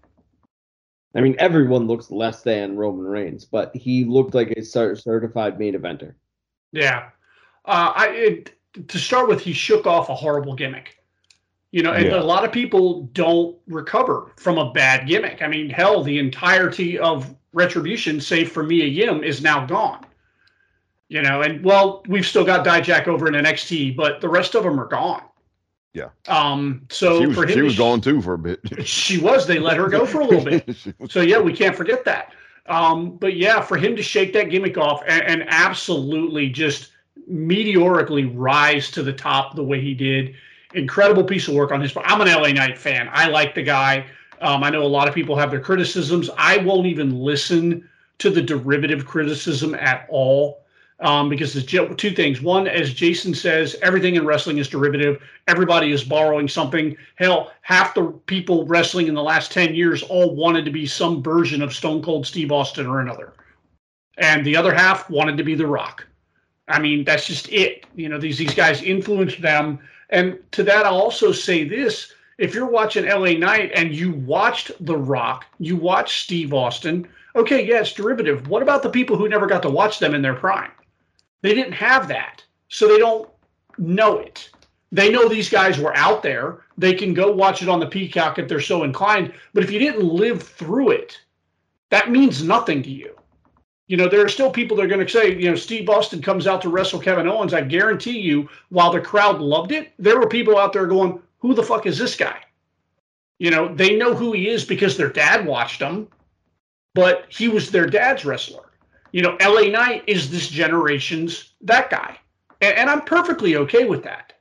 [SPEAKER 6] I mean, everyone looks less than Roman Reigns, but he looked like a certified main eventer.
[SPEAKER 3] Yeah. Uh, I it, to start with, he shook off a horrible gimmick. You know, and
[SPEAKER 2] Yeah.
[SPEAKER 3] a lot of people don't recover from a bad gimmick. I mean, hell, the entirety of Retribution, save for Mia Yim, is now gone. You know, and well, we've still got Dijak over in N X T, but the rest of them are gone.
[SPEAKER 2] Yeah.
[SPEAKER 3] Um. So
[SPEAKER 2] she was,
[SPEAKER 3] for him,
[SPEAKER 2] she was
[SPEAKER 3] to-
[SPEAKER 2] gone too for a bit.
[SPEAKER 3] She was. They let her go for a little bit.
[SPEAKER 2] She was-
[SPEAKER 3] So yeah, we can't forget that. Um, but yeah, for him to shake that gimmick off and, and absolutely just meteorically rise to the top the way he did, incredible piece of work on his part. I'm an L A Knight fan. I like the guy. Um, I know a lot of people have their criticisms. I won't even listen to the derivative criticism at all. Um, because there's two things. One, as Jason says, everything in wrestling is derivative. Everybody is borrowing something. Hell, half the people wrestling in the last ten years all wanted to be some version of Stone Cold Steve Austin or another. And the other half wanted to be The Rock. I mean, that's just it. You know, these, these guys influenced them. And to that, I'll also say this. If you're watching L A Knight and you watched The Rock, you watched Steve Austin, okay, yeah, it's derivative. What about the people who never got to watch them in their prime? They didn't have that, so they don't know it. They know these guys were out there. They can go watch it on the Peacock if they're so inclined. But if you didn't live through it, that means nothing to you. You know, there are still people that are going to say, you know, Steve Austin comes out to wrestle Kevin Owens. I guarantee you, while the crowd loved it, there were people out there going, who the fuck is this guy? You know, they know who he is because their dad watched him, but he was their dad's wrestler. You know, L A Knight is this generation's that guy. And, and I'm perfectly okay with that.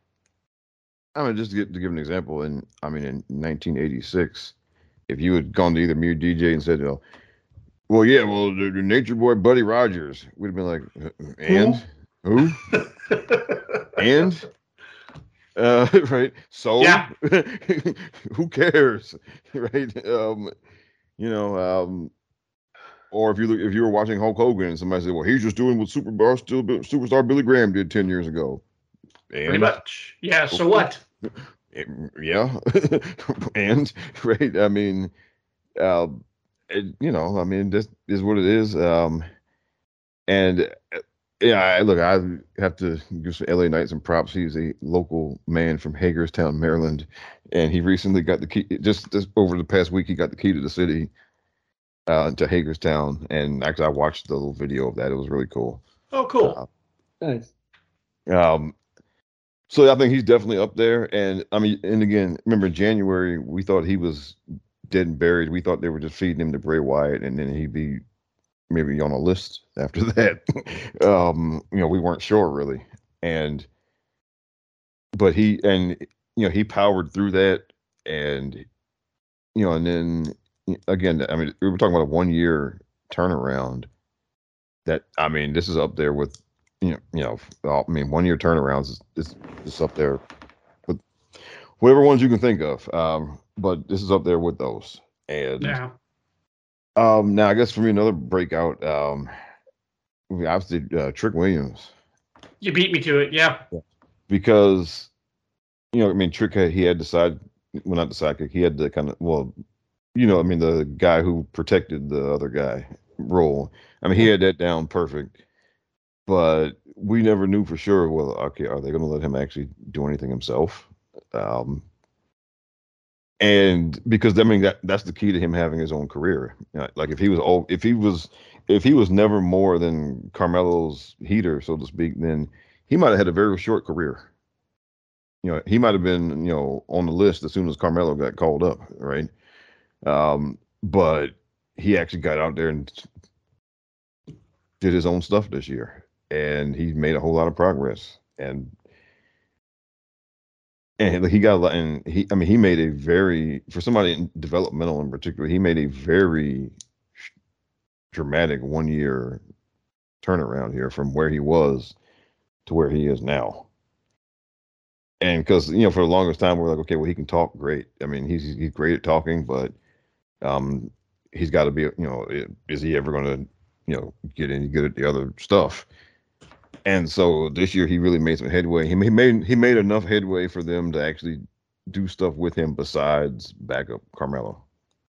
[SPEAKER 2] I mean, just to, get, to give an example, in I mean, in nineteen eighty-six, if you had gone to either me or D J and said, you know, well, yeah, well, the, the Nature Boy Buddy Rogers, we'd have been like, and who? and uh, right? So,
[SPEAKER 3] Yeah.
[SPEAKER 2] who cares, right? Um, you know, um, or if you look, if you were watching Hulk Hogan and somebody said, well, he's just doing what Superstar still Superstar Billy Graham did ten years ago. And,
[SPEAKER 3] Pretty much. Yeah. So what?
[SPEAKER 2] Yeah. And right. I mean, uh, it, you know, I mean, this is what it is. Um, and uh, yeah, I, look, I have to give L A Knight some props. He's a local man from Hagerstown, Maryland, and he recently got the key. Just, just over the past week, he got the key to the city. Uh, to Hagerstown, and actually I watched the little video of that. It was really cool.
[SPEAKER 3] Oh, cool.
[SPEAKER 6] Uh, nice.
[SPEAKER 2] Um, so I think he's definitely up there. And I mean, and again, remember in January we thought he was dead and buried. We thought they were just feeding him to Bray Wyatt, and then he'd be maybe on a list after that. um, you know, we weren't sure really, and but he and you know he powered through that, and you know, and then. Again, I mean, we were talking about a one-year turnaround. That I mean, this is up there with, you know, you know. I mean, one-year turnarounds is, is is up there with whatever ones you can think of. Um, but this is up there with those. And
[SPEAKER 3] Yeah.
[SPEAKER 2] um, now I guess for me another breakout. Um, obviously uh, Trick Williams.
[SPEAKER 3] You beat me to it. Yeah.
[SPEAKER 2] Because, you know, I mean, Trick had, he had decided, well, not the sidekick. He had to kind of well. You know, I mean, the guy who protected the other guy role. I mean, he had that down perfect, but we never knew for sure. Well, okay, are they going to let him actually do anything himself? Um, and because I mean, that that's the key to him having his own career. You know, like if he was old, if he was, if he was never more than Carmelo's heater, so to speak, then he might have had a very short career. You know, he might have been, you know, on the list as soon as Carmelo got called up, right? Um, but he actually got out there and did his own stuff this year, and he made a whole lot of progress. And and he got a lot. And he, I mean, he made a very for somebody in developmental in particular, he made a very dramatic one year turnaround here from where he was to where he is now. And because, you know, for the longest time, we're like, okay, well, he can talk great. I mean, he's he's great at talking, but um, he's got to be, you know, is he ever going to, you know, get any good at the other stuff? And so this year he really made some headway. He made he made enough headway for them to actually do stuff with him besides backup Carmelo.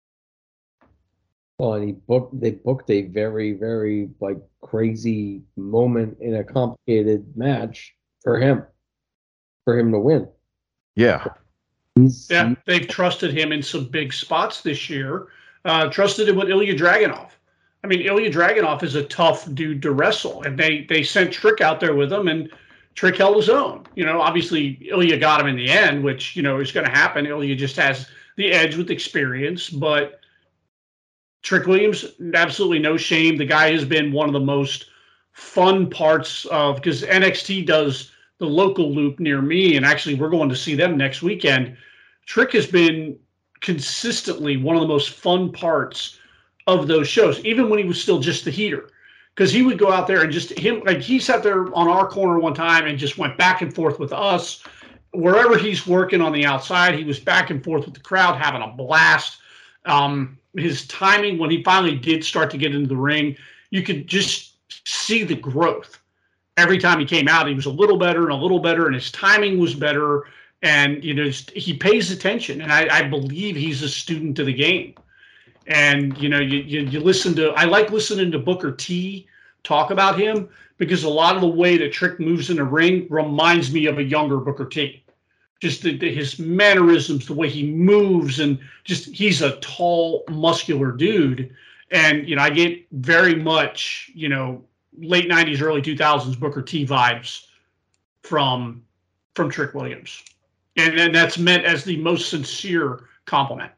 [SPEAKER 6] Well, and he booked. They booked a very, very like crazy moment in a complicated match for him, for him to win.
[SPEAKER 2] Yeah,
[SPEAKER 6] He's,
[SPEAKER 3] Yeah,
[SPEAKER 6] he-
[SPEAKER 3] they've trusted him in some big spots this year. Uh, trusted him with Ilya Dragunov. I mean, Ilya Dragunov is a tough dude to wrestle, and they they sent Trick out there with him, and Trick held his own. You know, obviously Ilya got him in the end, which, you know, is going to happen. Ilya just has the edge with experience, but Trick Williams, absolutely no shame. The guy has been one of the most fun parts of, because N X T does the local loop near me, and actually we're going to see them next weekend. Trick has been consistently one of the most fun parts of those shows, even when he was still just the heater, because he would go out there and just him like he sat there on our corner one time and just went back and forth with us. Wherever he's working on the outside, he was back and forth with the crowd, having a blast. Um, his timing, when he finally did start to get into the ring, you could just see the growth. Every time he came out, he was a little better and a little better, and his timing was better. And, you know, he pays attention, and I, I believe he's a student of the game. And, you know, you, you you listen to, I like listening to Booker T talk about him, because a lot of the way that Trick moves in the ring reminds me of a younger Booker T. Just the, the, his mannerisms, the way he moves, and just he's a tall, muscular dude. And, you know, I get very much, you know, late nineties, early two thousands Booker T vibes from from Trick Williams. And, and that's meant as the most sincere compliment.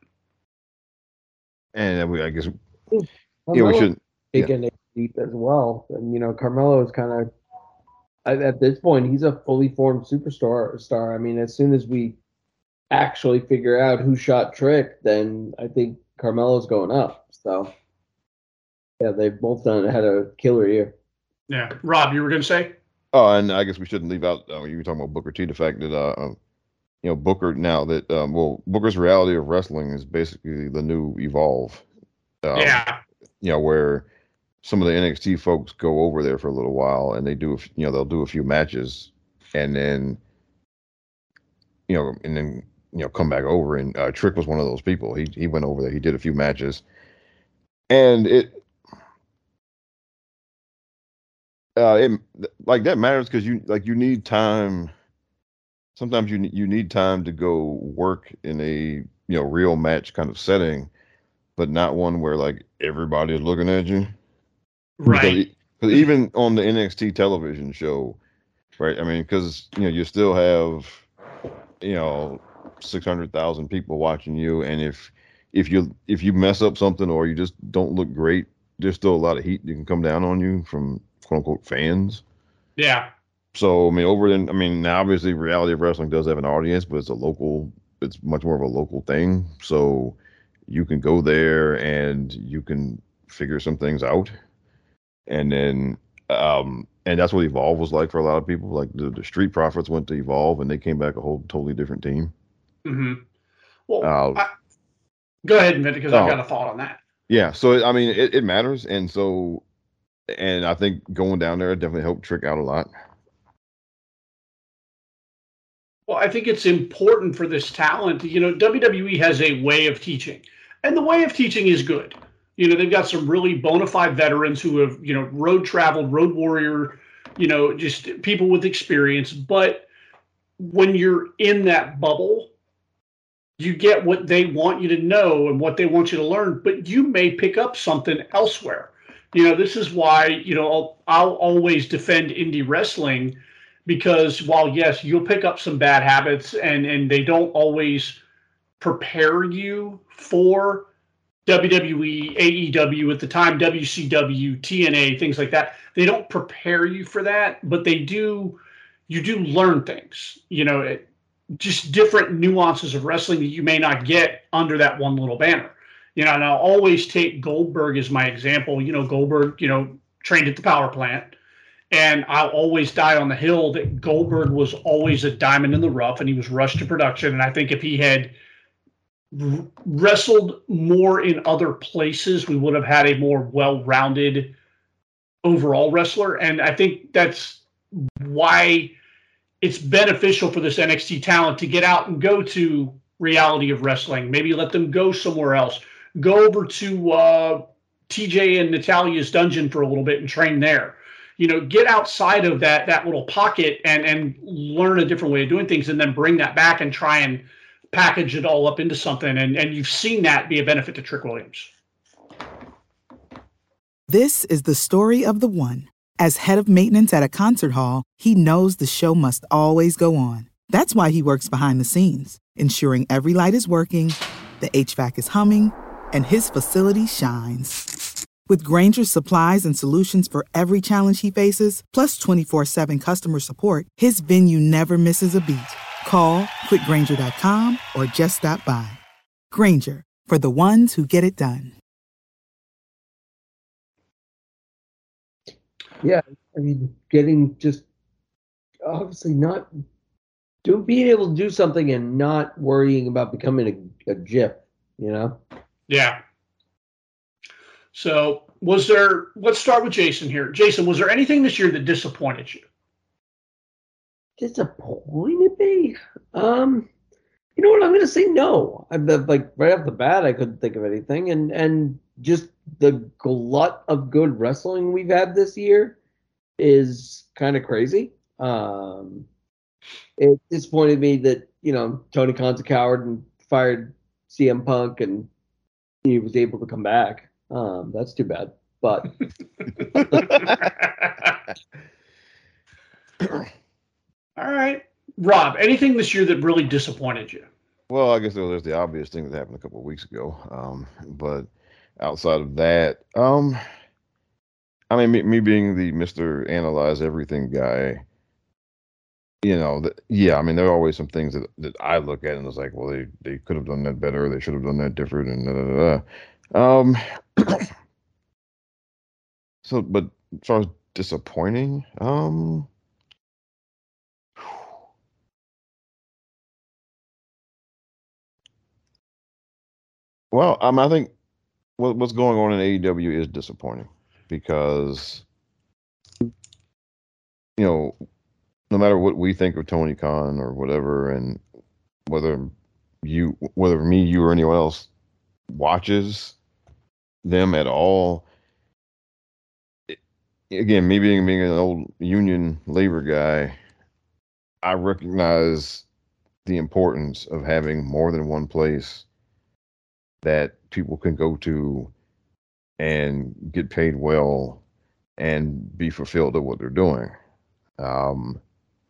[SPEAKER 2] and we, I guess,
[SPEAKER 6] Carmelo
[SPEAKER 2] yeah, we shouldn't.
[SPEAKER 6] taken it deep as well. And, you know, Carmelo is kind of, at this point, he's a fully formed superstar. Star. I mean, as soon as we actually figure out who shot Trick, then I think Carmelo's going up. So, yeah, they've both done had a killer year.
[SPEAKER 3] Yeah. Rob, you were going to say?
[SPEAKER 2] Oh, and I guess we shouldn't leave out. Uh, you were talking about Booker T. The fact that, uh, um, you know, Booker now that, um, well, Booker's reality of wrestling is basically the new Evolve. Um,
[SPEAKER 3] Yeah.
[SPEAKER 2] You know, where some of the N X T folks go over there for a little while, and they do, a f- you know, they'll do a few matches, and then, you know, and then you know, come back over. And uh, Trick was one of those people. He he went over there. He did a few matches, and it, uh, it like that matters because you like you need time. Sometimes you ne- you need time to go work in a you know real match kind of setting, but not one where like everybody is looking at you.
[SPEAKER 3] Right.
[SPEAKER 2] Because even on the N X T television show, right? I mean, because you know you still have you know six hundred thousand people watching you, and if if you if you mess up something or you just don't look great, there's still a lot of heat that can come down on you from quote unquote fans.
[SPEAKER 3] Yeah.
[SPEAKER 2] So I mean, over in I mean, now obviously, reality of wrestling does have an audience, but it's a local. It's much more of a local thing. So you can go there and you can figure some things out, and then um, and that's what Evolve was like for a lot of people. Like the, the Street Profits went to Evolve, and they came back a whole totally different team.
[SPEAKER 3] Mm-hmm. Well,
[SPEAKER 2] Uh,
[SPEAKER 3] I, go ahead, Vince, because
[SPEAKER 2] oh.
[SPEAKER 3] I've got a thought on that.
[SPEAKER 2] Yeah, so I mean, it, it matters, and so and I think going down there definitely helped Trick out a lot.
[SPEAKER 3] Well, I think it's important for this talent. You know, W W E has a way of teaching, and the way of teaching is good. You know, they've got some really bona fide veterans who have, you know, road traveled, road warrior, you know, just people with experience. But when you're in that bubble, you get what they want you to know and what they want you to learn, but you may pick up something elsewhere. You know, this is why, you know, I'll, I'll always defend indie wrestling, because while, yes, you'll pick up some bad habits and, and they don't always prepare you for W W E, A E W at the time, W C W, T N A, things like that. They don't prepare you for that, but they do. You do learn things. You know, it, just different nuances of wrestling that you may not get under that one little banner. You know, and I'll always take Goldberg as my example. You know, Goldberg, you know, trained at the power plant. And I'll always die on the hill that Goldberg was always a diamond in the rough and he was rushed to production. And I think if he had r- wrestled more in other places, we would have had a more well-rounded overall wrestler. And I think that's why it's beneficial for this N X T talent to get out and go to Reality of Wrestling. Maybe let them go somewhere else. Go over to uh, T J and Natalia's dungeon for a little bit and train there. You know, get outside of that that little pocket and and learn a different way of doing things, and then bring that back and try and package it all up into something. And and you've seen that be a benefit to Trick Williams.
[SPEAKER 7] This is the story of the one. As head of maintenance at a concert hall, he knows the show must always go on. That's why he works behind the scenes, ensuring every light is working, the H V A C is humming, and his facility shines. With Grainger's supplies and solutions for every challenge he faces, plus twenty-four seven customer support, his venue never misses a beat. Call quick grainger dot com or just stop by. Grainger, for the ones who get it done.
[SPEAKER 6] Yeah, I mean, getting just obviously not do being able to do something and not worrying about becoming a, a GIF, you know?
[SPEAKER 3] Yeah. So was there, let's start with Jason here. Jason, was there anything this year that disappointed you?
[SPEAKER 6] Disappointed me? Um, you know what? I'm going to say no. I'm like right off the bat, I couldn't think of anything. And, and just the glut of good wrestling we've had this year is kind of crazy. Um, it disappointed me that, you know, Tony Khan's a coward and fired C M Punk and he was able to come back. Um, that's too bad. But
[SPEAKER 3] all right. Rob, anything this year that really disappointed you?
[SPEAKER 2] Well, I guess there's the obvious thing that happened a couple of weeks ago. Um, but outside of that, um, I mean, me, me being the Mister Analyze Everything guy, you know, the, yeah, I mean, there are always some things that, that I look at and it's like, well, they, they could have done that better. They should have done that different and da, da, da, da. Um, so, but as far as disappointing, um, well, um, I think what, what's going on in A E W is disappointing because, you know, no matter what we think of Tony Khan or whatever, and whether you, whether me, you, or anyone else watches them at all, it, again, me being being an old union labor guy, I recognize the importance of having more than one place that people can go to and get paid well and be fulfilled at what they're doing. Um,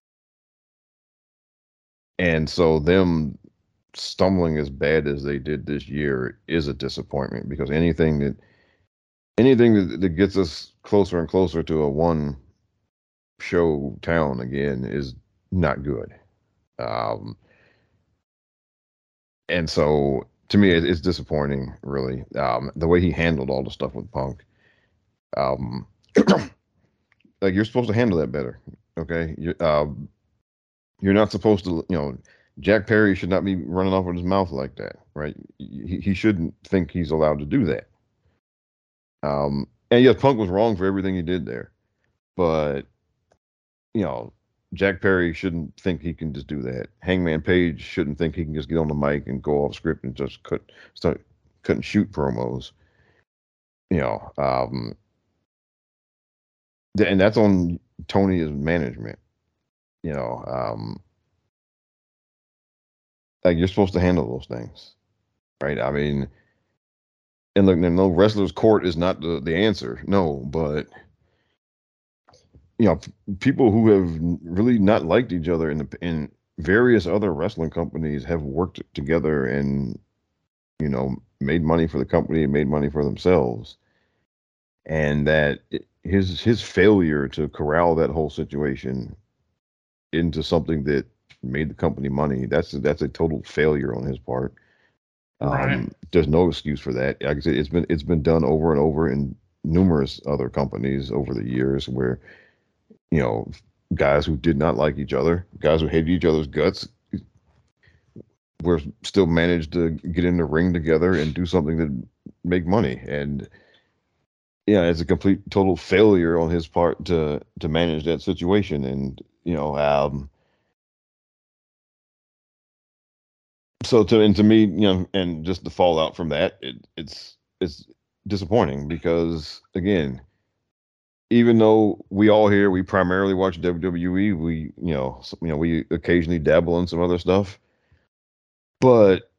[SPEAKER 2] and so them stumbling as bad as they did this year is a disappointment because anything that anything that, that gets us closer and closer to a one show town again is not good. Um, and so to me, it, it's disappointing, really. Um, the way he handled all the stuff with Punk. Um, like you're supposed to handle that better. Okay. You, uh, you're not supposed to, you know, Jack Perry should not be running off with his mouth like that, right? He, he shouldn't think he's allowed to do that. Um, and yes, Punk was wrong for everything he did there, but you know, Jack Perry shouldn't think he can just do that. Hangman Page shouldn't think he can just get on the mic and go off script and just cut, start cut and shoot promos. You know, um, and that's on Tony as management. You know, um, like you're supposed to handle those things, right? I mean, and look, no wrestler's court is not the, the answer, no, but you know, people who have really not liked each other in the in various other wrestling companies have worked together and you know, made money for the company and made money for themselves. And that it, his his failure to corral that whole situation into something that made the company money, that's that's a total failure on his part. Um,
[SPEAKER 3] Right.
[SPEAKER 2] There's no excuse for that. Like I said, it's been it's been done over and over in numerous other companies over the years where, you know, guys who did not like each other, guys who hated each other's guts, were still managed to get in the ring together and do something that make money. And yeah, it's a complete total failure on his part to to manage that situation. And you know, um, so to and to me, you know, and just the fallout from that, it, it's it's disappointing because again, even though we all here we primarily watch W W E, we you know s- you know we occasionally dabble in some other stuff, but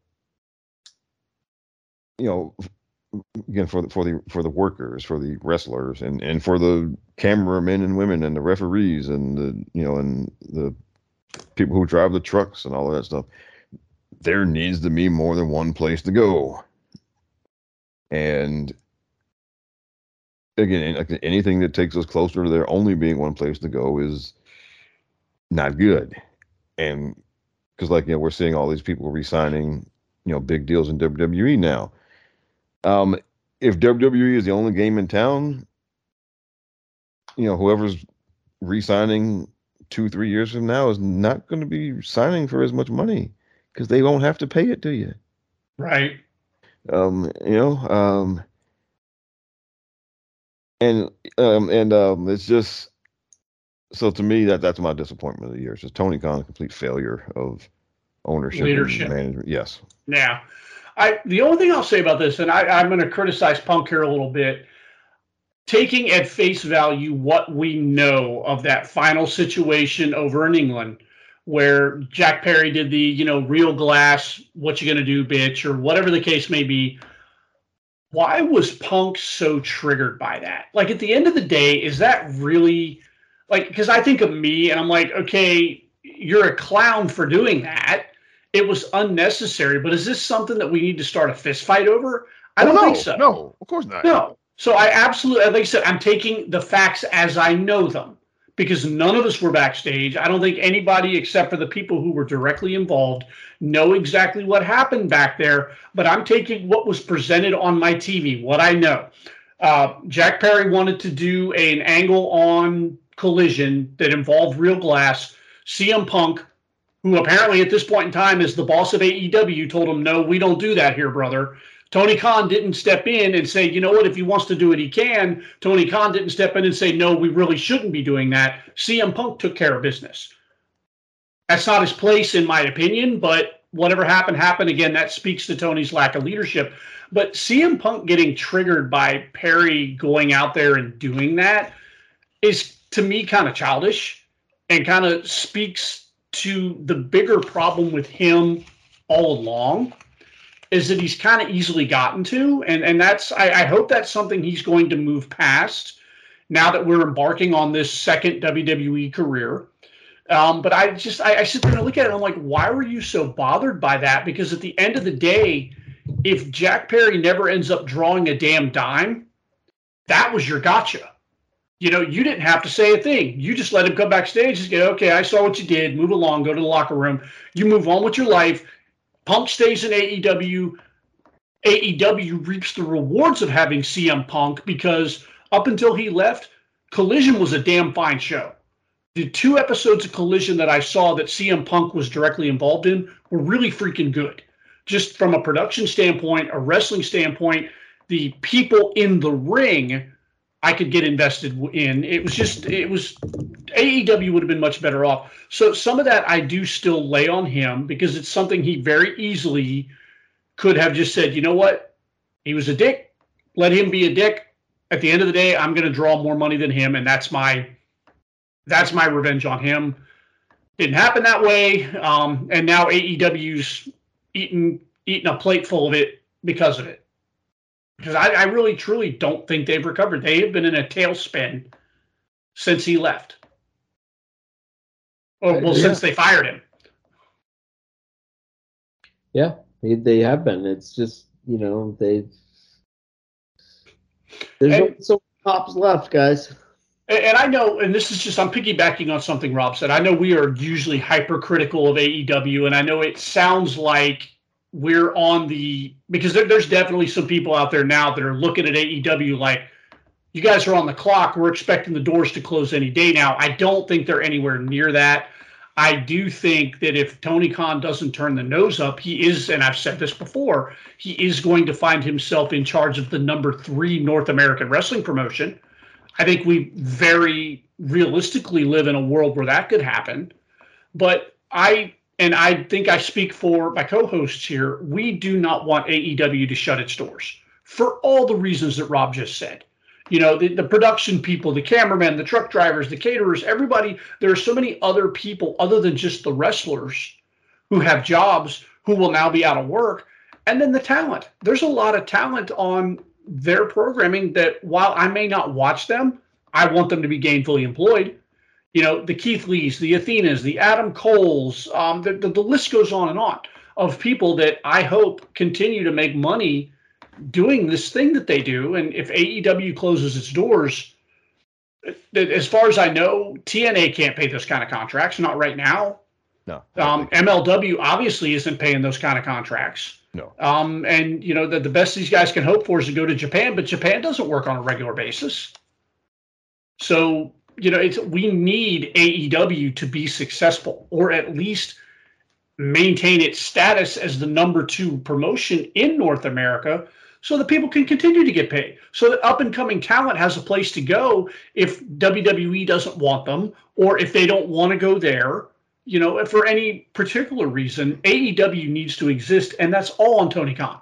[SPEAKER 2] you know again for the for the for the workers, for the wrestlers, and and for the cameramen and women and the referees and the you know and the people who drive the trucks and all of that stuff, there needs to be more than one place to go. And again, like anything that takes us closer to there only being one place to go is not good. And because like you know we're seeing all these people re-signing you know big deals in W W E now. Um, if W W E is the only game in town, you know whoever's re-signing two three years from now is not going to be signing for as much money because they won't have to pay it to you.
[SPEAKER 3] Right.
[SPEAKER 2] Um, you know, um, and um, and um, it's just so to me that that's my disappointment of the year. It's just Tony Khan, a complete failure of ownership
[SPEAKER 3] Leadership.
[SPEAKER 2] and management. Yes.
[SPEAKER 3] Yeah. I the only thing I'll say about this, and I, I'm going to criticize Punk here a little bit, taking at face value what we know of that final situation over in England, where Jack Perry did the, you know, real glass, what you going to do, bitch, or whatever the case may be. Why was Punk so triggered by that? Like, at the end of the day, is that really, like, because I think of me and I'm like, okay, you're a clown for doing that. It was unnecessary, but is this something that we need to start a fist fight over? I
[SPEAKER 2] Oh,
[SPEAKER 3] don't
[SPEAKER 2] no,
[SPEAKER 3] think so.
[SPEAKER 2] No, of course not.
[SPEAKER 3] No. So I absolutely, like I said, I'm taking the facts as I know them because none of us were backstage. I don't think anybody except for the people who were directly involved know exactly what happened back there, but I'm taking what was presented on my T V, what I know. Uh, Jack Perry wanted to do a, an angle on Collision that involved real glass. C M Punk, who apparently at this point in time is the boss of A E W, told him, no, we don't do that here, brother. Tony Khan didn't step in and say, you know what, if he wants to do it, he can. Tony Khan didn't step in and say, no, we really shouldn't be doing that. C M Punk took care of business. That's not his place, in my opinion, but whatever happened, happened. Again, that speaks to Tony's lack of leadership. But C M Punk getting triggered by Perry going out there and doing that is, to me, kind of childish and kind of speaks to the bigger problem with him all along, is that he's kind of easily gotten to. And, and that's, I, I hope that's something he's going to move past now that we're embarking on this second W W E career. Um, but I just, I, I sit there and look at it and I'm like, why were you so bothered by that? Because at the end of the day, if Jack Perry never ends up drawing a damn dime, that was your gotcha. You know, you didn't have to say a thing. You just let him come backstage and go, okay, I saw what you did. Move along, go to the locker room. You move on with your life. Punk stays in A E W. A E W reaps the rewards of having C M Punk because up until he left, Collision was a damn fine show. The two episodes of Collision that I saw that C M Punk was directly involved in were really freaking good. Just from a production standpoint, a wrestling standpoint, the people in the ring I could get invested in. It was just, it was, A E W would have been much better off. So some of that I do still lay on him because it's something he very easily could have just said, you know what? He was a dick. Let him be a dick. At the end of the day, I'm going to draw more money than him. And that's my, that's my revenge on him. Didn't happen that way. Um, and now A E W's eating, eating a plate full of it because of it. Because I, I really, truly don't think they've recovered. They have been in a tailspin since he left. Or, well,
[SPEAKER 6] Yeah.
[SPEAKER 3] since they fired him.
[SPEAKER 6] Yeah, they, they have been. It's just you know, they've there's
[SPEAKER 3] And-
[SPEAKER 6] only so many tops left, guys.
[SPEAKER 3] And and I know, and this is just, I'm piggybacking on something Rob said. I know we are usually hypercritical of A E W, and I know it sounds like we're on the, because there, there's definitely some people out there now that are looking at A E W like, you guys are on the clock. We're expecting the doors to close any day now. I don't think they're anywhere near that. I do think that if Tony Khan doesn't turn the nose up, he is, and I've said this before, he is going to find himself in charge of the number three North American wrestling promotion. I think we very realistically live in a world where that could happen. But I, and I think I speak for my co-hosts here, we do not want A E W to shut its doors for all the reasons that Rob just said. You know, the, the production people, the cameramen, the truck drivers, the caterers, everybody, there are so many other people other than just the wrestlers who have jobs who will now be out of work. And then the talent. There's a lot of talent on their programming that while I may not watch them, I want them to be gainfully employed. You know, the Keith Lees, the Athenas, the Adam Coles, um, the, the, the list goes on and on of people that I hope continue to make money doing this thing that they do. And if A E W closes its doors, as far as I know, T N A can't pay those kind of contracts, not right now.
[SPEAKER 2] No.
[SPEAKER 3] Um, M L W obviously isn't paying those kind of contracts.
[SPEAKER 2] No.
[SPEAKER 3] Um, and, you know, the, the best these guys can hope for is to go to Japan, but Japan doesn't work on a regular basis. So, you know, it's we need A E W to be successful, or at least maintain its status as the number two promotion in North America, so that people can continue to get paid, so that up-and-coming talent has a place to go if W W E doesn't want them, or if they don't want to go there, you know, for any particular reason. A E W needs to exist, and that's all on Tony Khan.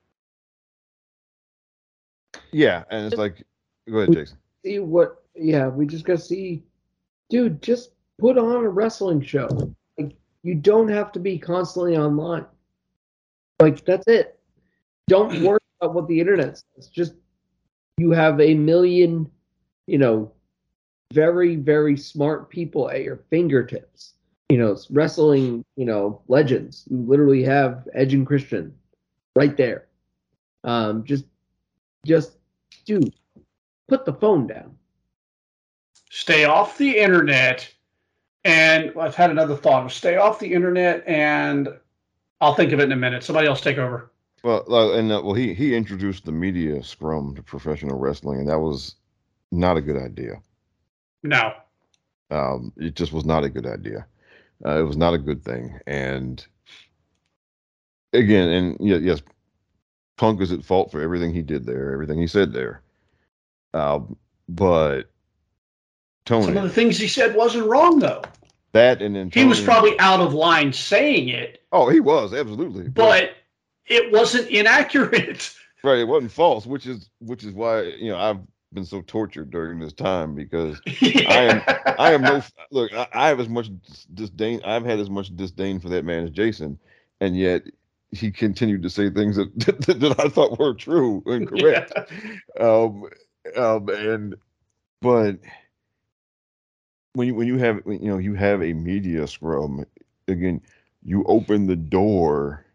[SPEAKER 2] Yeah, and it's like, go ahead, Jason.
[SPEAKER 6] See what? Yeah, we just gotta see, dude. Just put on a wrestling show. Like, you don't have to be constantly online. Like, that's it. Don't worry about what the internet says. Just, you have a million, you know, very, very smart people at your fingertips. You know, wrestling, you know, legends. You literally have Edge and Christian right there. Um, just, just, dude, put the phone down.
[SPEAKER 3] Stay off the internet. And I've had another thought of stay off the internet, and I'll think of it in a minute. Somebody else take over.
[SPEAKER 2] Well, uh, and uh, well, he he introduced the media scrum to professional wrestling, and that was not a good idea.
[SPEAKER 3] No.
[SPEAKER 2] Um, it just was not a good idea. Uh, it was not a good thing. And again, and yeah, yes, Punk is at fault for everything he did there, everything he said there. Um, but Tony,
[SPEAKER 3] Some of the things he said wasn't wrong, though.
[SPEAKER 2] that and then Tony,
[SPEAKER 3] He was probably out of line saying it,
[SPEAKER 2] oh, he was absolutely,
[SPEAKER 3] but it wasn't inaccurate.
[SPEAKER 2] right, it wasn't false, which is which is why, you know, I've been so tortured during this time, because I am I am no look. I, I have as much disdain. I've had as much disdain for that man as Jason, and yet he continued to say things that that, that I thought were true and correct.
[SPEAKER 3] Yeah.
[SPEAKER 2] Um, um, and but when you when you have you know you have a media scrum, again, you open the door,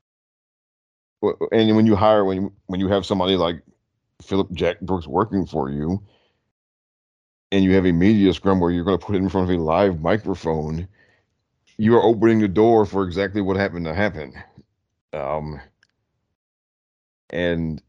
[SPEAKER 2] and when you hire when you, when you have somebody like Philip Jack Brooks working for you, and you have a media scrum where you're going to put it in front of a live microphone, you are opening the door for exactly what happened to happen. Um, and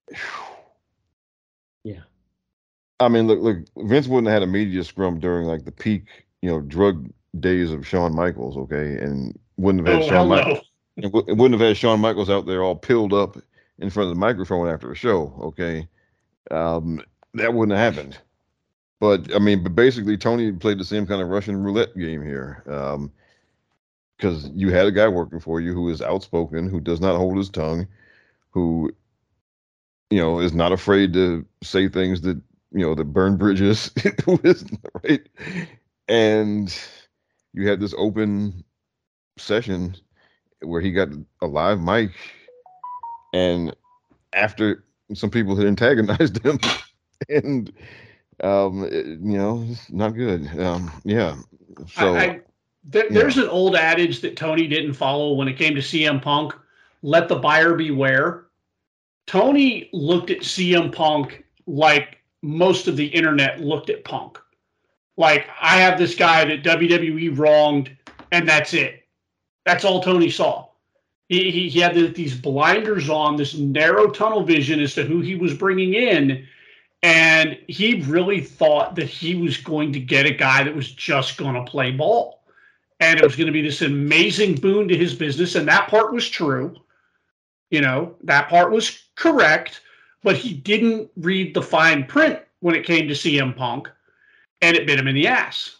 [SPEAKER 6] Yeah.
[SPEAKER 2] I mean, look, look, Vince wouldn't have had a media scrum during like the peak, you know, drug days of Shawn Michaels, okay, and wouldn't have had
[SPEAKER 3] Oh,
[SPEAKER 2] Shawn
[SPEAKER 3] hell
[SPEAKER 2] Michaels.
[SPEAKER 3] no.
[SPEAKER 2] It, w- it wouldn't have had Shawn Michaels out there all pilled up in front of the microphone after a show, okay? Um, that wouldn't have happened. But I mean, but basically, Tony played the same kind of Russian roulette game here, because um, you had a guy working for you who is outspoken, who does not hold his tongue, who, you know, is not afraid to say things that, you know, that burn bridges, right? And you had this open session where he got a live mic, and after some people had antagonized him, and um, it, you know, it's not good. Um, yeah. So
[SPEAKER 3] I, I, there,
[SPEAKER 2] yeah.
[SPEAKER 3] there's an old adage that Tony didn't follow when it came to C M Punk: "Let the buyer beware." Tony looked at C M Punk like most of the internet looked at Punk. Like, I have this guy that W W E wronged, and that's it. That's all Tony saw. He, he, he had the, these blinders on, this narrow tunnel vision as to who he was bringing in, and he really thought that he was going to get a guy that was just going to play ball. And it was going to be this amazing boon to his business, and that part was true. You know, that part was correct, but he didn't read the fine print when it came to C M Punk, and it bit him in the ass.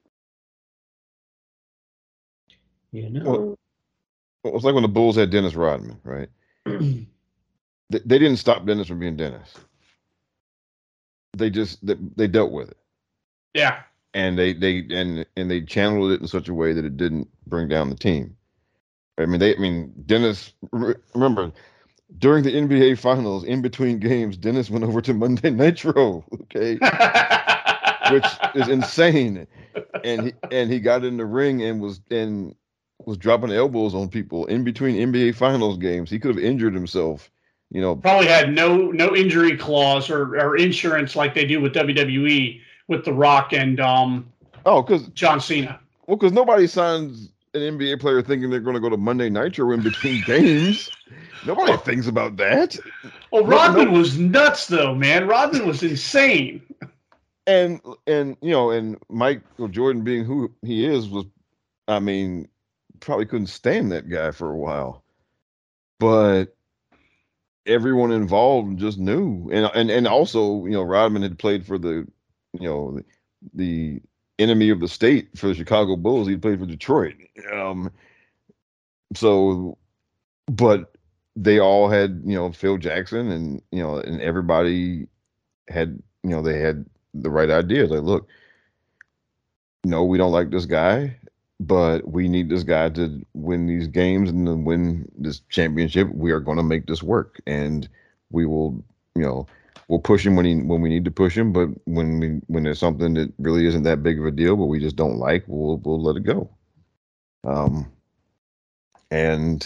[SPEAKER 6] You know,
[SPEAKER 2] well, it was like when the Bulls had Dennis Rodman, right? they, they didn't stop Dennis from being Dennis. They just they, they dealt with it.
[SPEAKER 3] Yeah,
[SPEAKER 2] and they they and and they channeled it in such a way that it didn't bring down the team. I mean, they. I mean, Dennis. Remember, during the N B A Finals, in between games, Dennis went over to Monday Nitro. Okay, which is insane. And he and he got in the ring and was and was dropping elbows on people in between N B A Finals games. He could have injured himself. You know,
[SPEAKER 3] probably had no no injury clause or, or insurance like they do with W W E with The Rock and um.
[SPEAKER 2] Oh, because
[SPEAKER 3] John Cena.
[SPEAKER 2] Well, because nobody signs an N B A player thinking they're going to go to Monday Nitro in between games. Nobody thinks about that.
[SPEAKER 3] Well, Rodman no, no. was nuts, though, man. Rodman was insane.
[SPEAKER 2] And and you know, and Michael Jordan being who he is was, I mean, probably couldn't stand that guy for a while. But everyone involved just knew, and and and also, you know, Rodman had played for the, you know, the, the enemy of the state for the Chicago Bulls. He played for Detroit. Um, so, but they all had, you know, Phil Jackson, and, you know, and everybody had, you know, they had the right ideas. Like, look, no, we don't like this guy, but we need this guy to win these games and to win this championship. We are going to make this work, and we will, you know, we'll push him when he when we need to push him. But when we when there's something that really isn't that big of a deal, but we just don't like, we'll we'll let it go. Um, and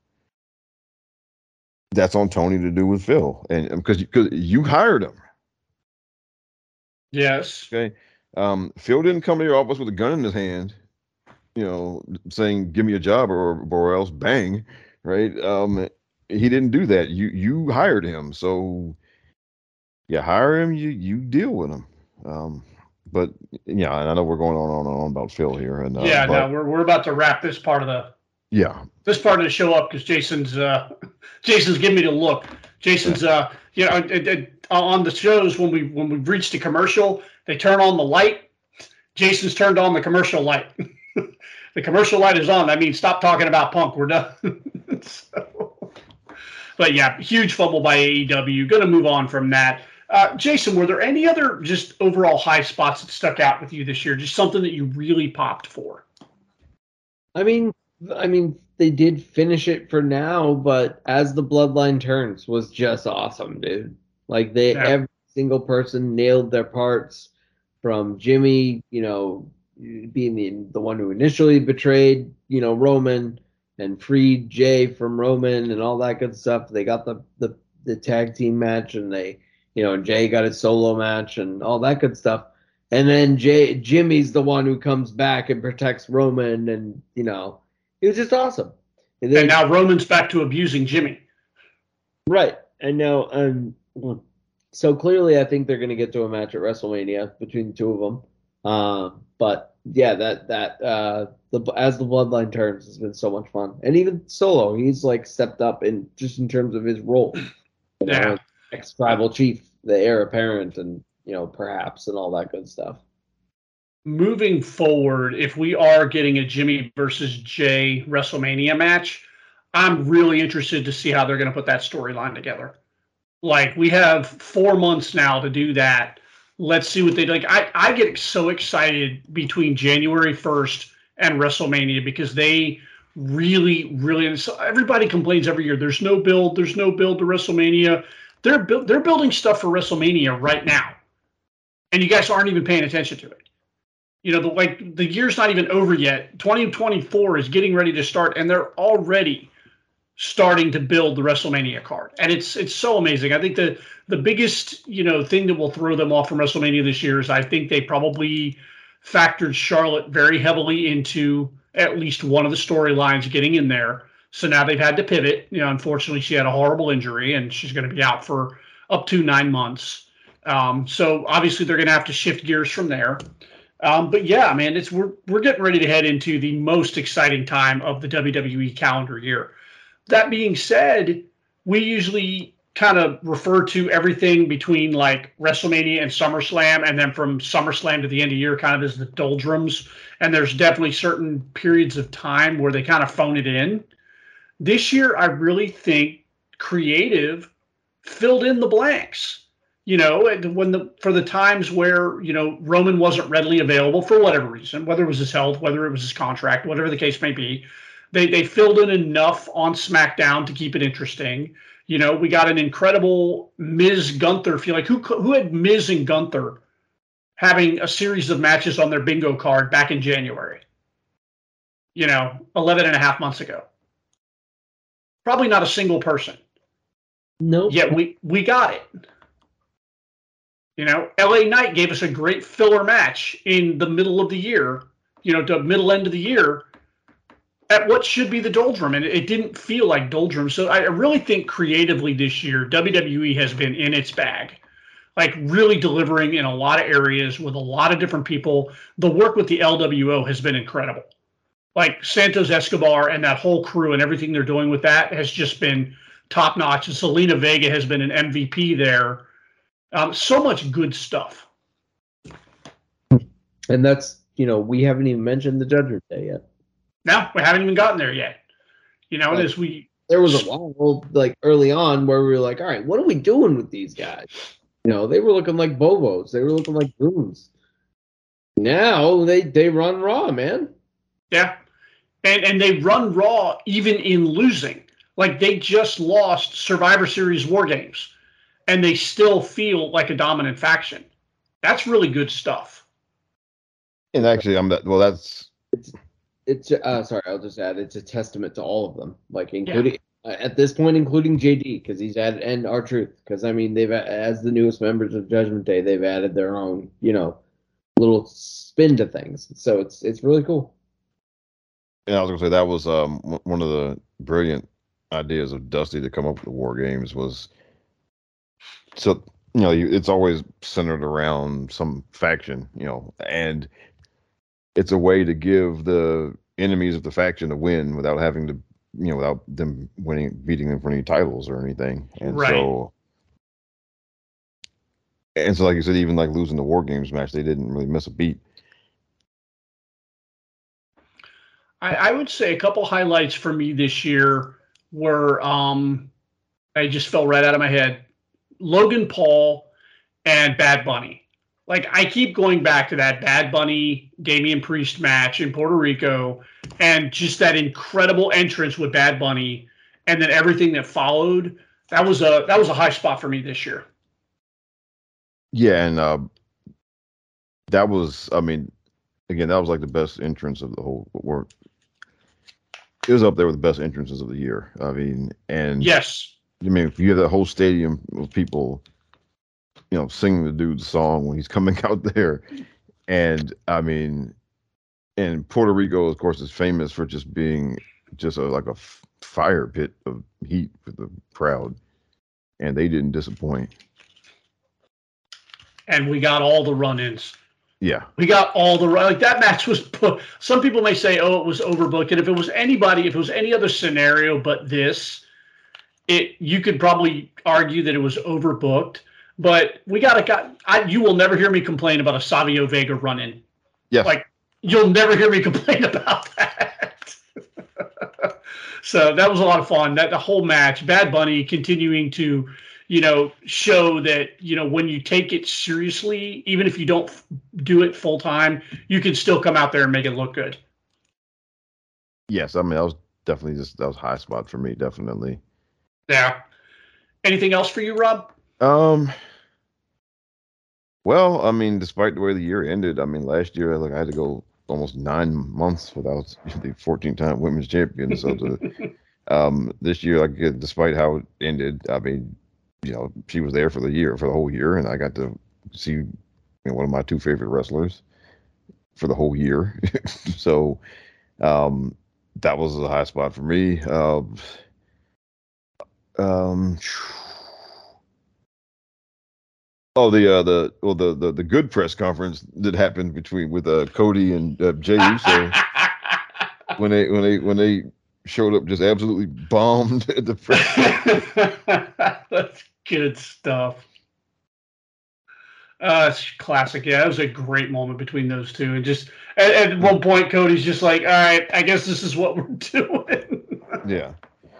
[SPEAKER 2] that's on Tony to do with Phil, and because because you hired him.
[SPEAKER 3] Yes.
[SPEAKER 2] Okay. Um, Phil didn't come to your office with a gun in his hand, you know, saying, give me a job or, or else bang, right? Um, he didn't do that. You, you hired him. So you hire him, you, you deal with him. Um, but yeah, and I know we're going on and on, on about Phil here. And uh,
[SPEAKER 3] yeah,
[SPEAKER 2] but,
[SPEAKER 3] no, we're, we're about to wrap this part of the,
[SPEAKER 2] yeah,
[SPEAKER 3] this part of the show up because Jason's, uh, Jason's giving me the look. Jason's, yeah. uh, you know, it, it, on the shows when we, when we've reached a commercial, they turn on the light. Jason's turned on the commercial light. The commercial light is on. That means stop talking about Punk. We're done. So, but yeah, huge fumble by A E W. Going to move on from that. Uh, Jason, were there any other just overall high spots that stuck out with you this year? Just something that you really popped for?
[SPEAKER 6] I mean, I mean, they did finish it for now, but as the bloodline turns was just awesome, dude. Like they, yeah. Every single person nailed their parts. From Jimmy, you know, being the the one who initially betrayed, you know, Roman and freed Jay from Roman and all that good stuff. They got the the, the tag team match, and they, you know, Jay got his solo match and all that good stuff. And then Jay Jimmy's the one who comes back and protects Roman, and you know, it was just awesome.
[SPEAKER 3] And, then, and now Roman's back to abusing Jimmy.
[SPEAKER 6] Right. And now um well, so clearly, I think they're going to get to a match at WrestleMania between the two of them. Um, but yeah, that that uh, the as the bloodline turns has been so much fun, and even Solo, he's like stepped up in just in terms of his role. You know,
[SPEAKER 3] yeah,
[SPEAKER 6] ex tribal chief, the heir apparent, and you know perhaps and all that good stuff.
[SPEAKER 3] Moving forward, if we are getting a Jimmy versus Jay WrestleMania match, I'm really interested to see how they're going to put that storyline together. Like, we have four months now to do that. Let's see what they do. Like. I, I get so excited between January first and WrestleMania because they really, really, and so everybody complains every year. There's no build. There's no build to WrestleMania. They're, bu- they're building stuff for WrestleMania right now. And you guys aren't even paying attention to it. You know, the, like the year's not even over yet. twenty twenty-four is getting ready to start, and they're already starting to build the WrestleMania card. And it's it's so amazing. I think the the biggest, you know, thing that will throw them off from WrestleMania this year is I think they probably factored Charlotte very heavily into at least one of the storylines getting in there. So now they've had to pivot. You know, unfortunately, she had a horrible injury, and she's going to be out for up to nine months. Um, so obviously, they're going to have to shift gears from there. Um, but yeah, man, it's we're we're getting ready to head into the most exciting time of the W W E calendar year. That being said, we usually kind of refer to everything between like WrestleMania and SummerSlam, and then from SummerSlam to the end of the year kind of as the doldrums. And there's definitely certain periods of time where they kind of phone it in. This year, I really think creative filled in the blanks. You know, when the for the times where, you know, Roman wasn't readily available for whatever reason, whether it was his health, whether it was his contract, whatever the case may be, they they filled in enough on SmackDown to keep it interesting. You know, we got an incredible Miz Gunther feel. Like who who had Miz and Gunther having a series of matches on their bingo card back in January? You know, eleven and a half months ago. Probably not a single person.
[SPEAKER 6] No. Nope.
[SPEAKER 3] Yet we we got it. You know, L A Knight gave us a great filler match in the middle of the year, you know, to middle end of the year at what should be the doldrum. And it didn't feel like doldrum. So I really think creatively this year, W W E has been in its bag, like really delivering in a lot of areas with a lot of different people. The work with the L W O has been incredible. Like Santos Escobar and that whole crew and everything they're doing with that has just been top notch. And Selena Vega has been an M V P there. Um, so much good stuff.
[SPEAKER 6] And that's, you know, we haven't even mentioned the Judgment Day yet.
[SPEAKER 3] No, we haven't even gotten there yet. You know,
[SPEAKER 6] like,
[SPEAKER 3] as we...
[SPEAKER 6] There was a while, like, early on where we were like, all right, what are we doing with these guys? You know, they were looking like Bobos. They were looking like goons. Now they, they run Raw, man.
[SPEAKER 3] Yeah. And, and they run Raw even in losing. Like, they just lost Survivor Series War Games. And they still feel like a dominant faction. That's really good stuff.
[SPEAKER 2] And actually, I'm that. Well, that's
[SPEAKER 6] it's it's. Uh, sorry, I'll just add. It's a testament to all of them, like including yeah. uh, at this point, including J D, because he's added, and R-Truth, because I mean, they've as the newest members of Judgment Day, they've added their own, you know, little spin to things. So it's it's really cool.
[SPEAKER 2] And I was gonna say that was um one of the brilliant ideas of Dusty to come up with the War Games was. So, you know, it's always centered around some faction, you know, and it's a way to give the enemies of the faction a win without having to, you know, without them winning, beating them for any titles or anything. And
[SPEAKER 3] right.
[SPEAKER 2] so, and so, like you said, even like losing the War Games match, they didn't really miss a beat.
[SPEAKER 3] I, I would say a couple highlights for me this year were, um, I just fell right out of my head. Logan Paul and Bad Bunny. Like, I keep going back to that Bad Bunny Damian Priest match in Puerto Rico and just that incredible entrance with Bad Bunny and then everything that followed. That was a that was a high spot for me this year.
[SPEAKER 2] Yeah, and uh, that was, I mean, again, that was like the best entrance of the whole work. It was up there with the best entrances of the year. I mean, and
[SPEAKER 3] yes.
[SPEAKER 2] I mean, if you have that whole stadium of people, you know, singing the dude's song when he's coming out there, and I mean, and Puerto Rico, of course, is famous for just being just a, like a f- fire pit of heat for the crowd, and they didn't disappoint.
[SPEAKER 3] And we got all the run-ins.
[SPEAKER 2] Yeah,
[SPEAKER 3] we got all the run. Like that match was. Some people may say, "Oh, it was overbooked," and if it was anybody, if it was any other scenario but this. It, you could probably argue that it was overbooked, but we got to got. I, you will never hear me complain about a Savio Vega run-in.
[SPEAKER 2] Yeah,
[SPEAKER 3] like you'll never hear me complain about that. So that was a lot of fun. That the whole match, Bad Bunny continuing to, you know, show that you know when you take it seriously, even if you don't f- do it full time, you can still come out there and make it look good.
[SPEAKER 2] Yes, I mean that was definitely just that was a high spot for me, definitely.
[SPEAKER 3] Yeah. Anything else for you, Rob?
[SPEAKER 2] Um. Well, I mean, despite the way the year ended, I mean, last year, like I had to go almost nine months without the fourteen-time women's champion. So, to, Um, this year, like despite how it ended, I mean, you know, she was there for the year, for the whole year, and I got to see, you know, one of my two favorite wrestlers for the whole year. So um, that was a high spot for me. Uh, um, oh, the uh, the well, the, the the good press conference that happened between with uh, Cody and uh, Jey Uso when they when they when they showed up, just absolutely bombed at the press.
[SPEAKER 3] That's good stuff. Uh, it's classic. Yeah, it was a great moment between those two. And just at, at one point, Cody's just like, all right, I guess this is what we're doing.
[SPEAKER 2] Yeah.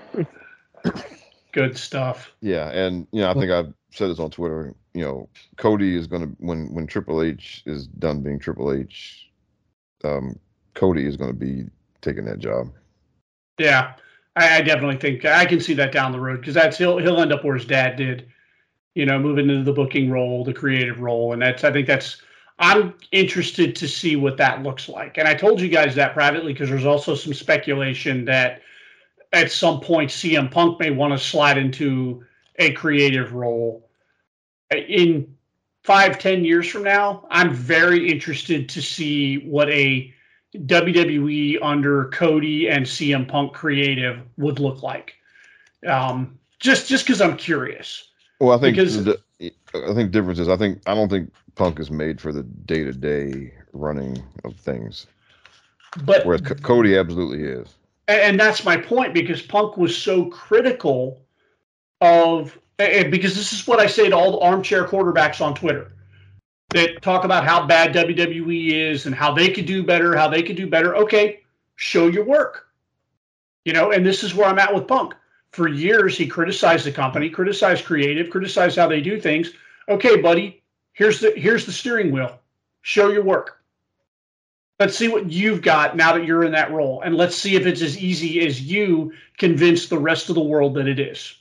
[SPEAKER 3] Good stuff.
[SPEAKER 2] Yeah. And, you know, I think I've said this on Twitter, you know, Cody is going to, when, when Triple H is done being Triple H, um, Cody is going to be taking that job.
[SPEAKER 3] Yeah. I, I definitely think I can see that down the road because that's he'll he'll end up where his dad did. You know, moving into the booking role, the creative role. And that's, I think that's, I'm interested to see what that looks like. And I told you guys that privately because there's also some speculation that at some point C M Punk may want to slide into a creative role. In five, ten years from now, I'm very interested to see what a W W E under Cody and C M Punk creative would look like. Um, just, just because I'm curious.
[SPEAKER 2] Well, I think
[SPEAKER 3] because,
[SPEAKER 2] the, I think difference is I think I don't think Punk is made for the day to day running of things,
[SPEAKER 3] but
[SPEAKER 2] whereas C- Cody absolutely is.
[SPEAKER 3] And, and that's my point because Punk was so critical of and because this is what I say to all the armchair quarterbacks on Twitter that talk about how bad W W E is and how they could do better, how they could do better. Okay, show your work, you know. And this is where I'm at with Punk. For years, he criticized the company, criticized creative, criticized how they do things. Okay, buddy, here's the here's the steering wheel. Show your work. Let's see what you've got now that you're in that role. And let's see if it's as easy as you convince the rest of the world that it is.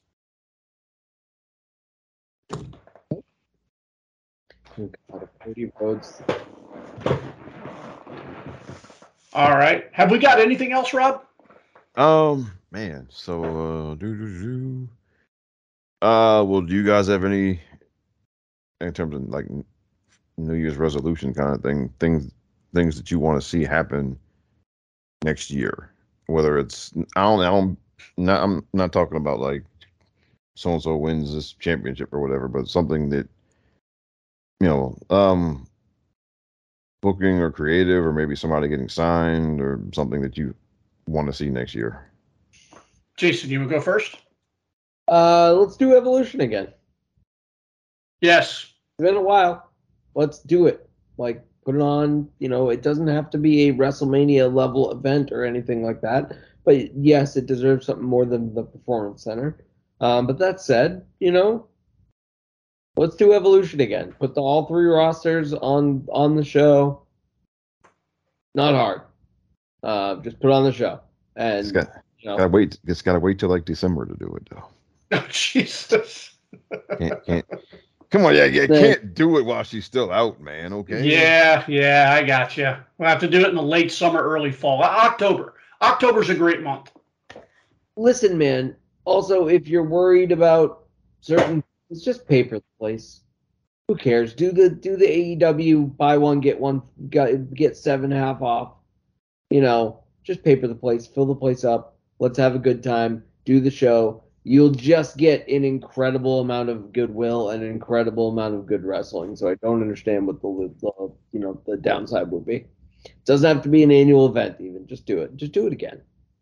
[SPEAKER 3] All right. Have we got anything else, Rob?
[SPEAKER 2] Um, man. So, uh, do do do. Uh, well, do you guys have any, in terms of like New Year's resolution kind of thing, things things that you want to see happen next year? Whether it's I don't I don't not I'm not talking about like so and so wins this championship or whatever, but something that you know, um, booking or creative, or maybe somebody getting signed, or something that you want to see next year.
[SPEAKER 3] Jason, you want to go first?
[SPEAKER 6] Uh, let's do Evolution again.
[SPEAKER 3] Yes.
[SPEAKER 6] It's been a while. Let's do it. Like, put it on, you know, it doesn't have to be a WrestleMania level event or anything like that. But yes, it deserves something more than the Performance Center. Um, but that said, you know, let's do Evolution again. Put the all three rosters on on the show. Not hard. Uh, just put it on the show. And
[SPEAKER 2] It's got,
[SPEAKER 6] you know,
[SPEAKER 2] gotta wait. It's gotta wait till like December to do it, though.
[SPEAKER 3] Oh, Jesus.
[SPEAKER 2] Can't, can't. Come on, yeah, yeah. Can't do it while she's still out, man. Okay.
[SPEAKER 3] Yeah, yeah, I got you. We'll have to do it in the late summer, early fall. October. October's a great month.
[SPEAKER 6] listen, man. Also, if you're worried about certain, it's just pay for the place. Who cares? Do the do the A E W buy one get one get, get seven half off. You know, just pay for the place, fill the place up. Let's have a good time. Do the show. You'll just get an incredible amount of goodwill and an incredible amount of good wrestling. So I don't understand what the, the you know the downside would be. It doesn't have to be an annual event. Even just do it. Just do it again.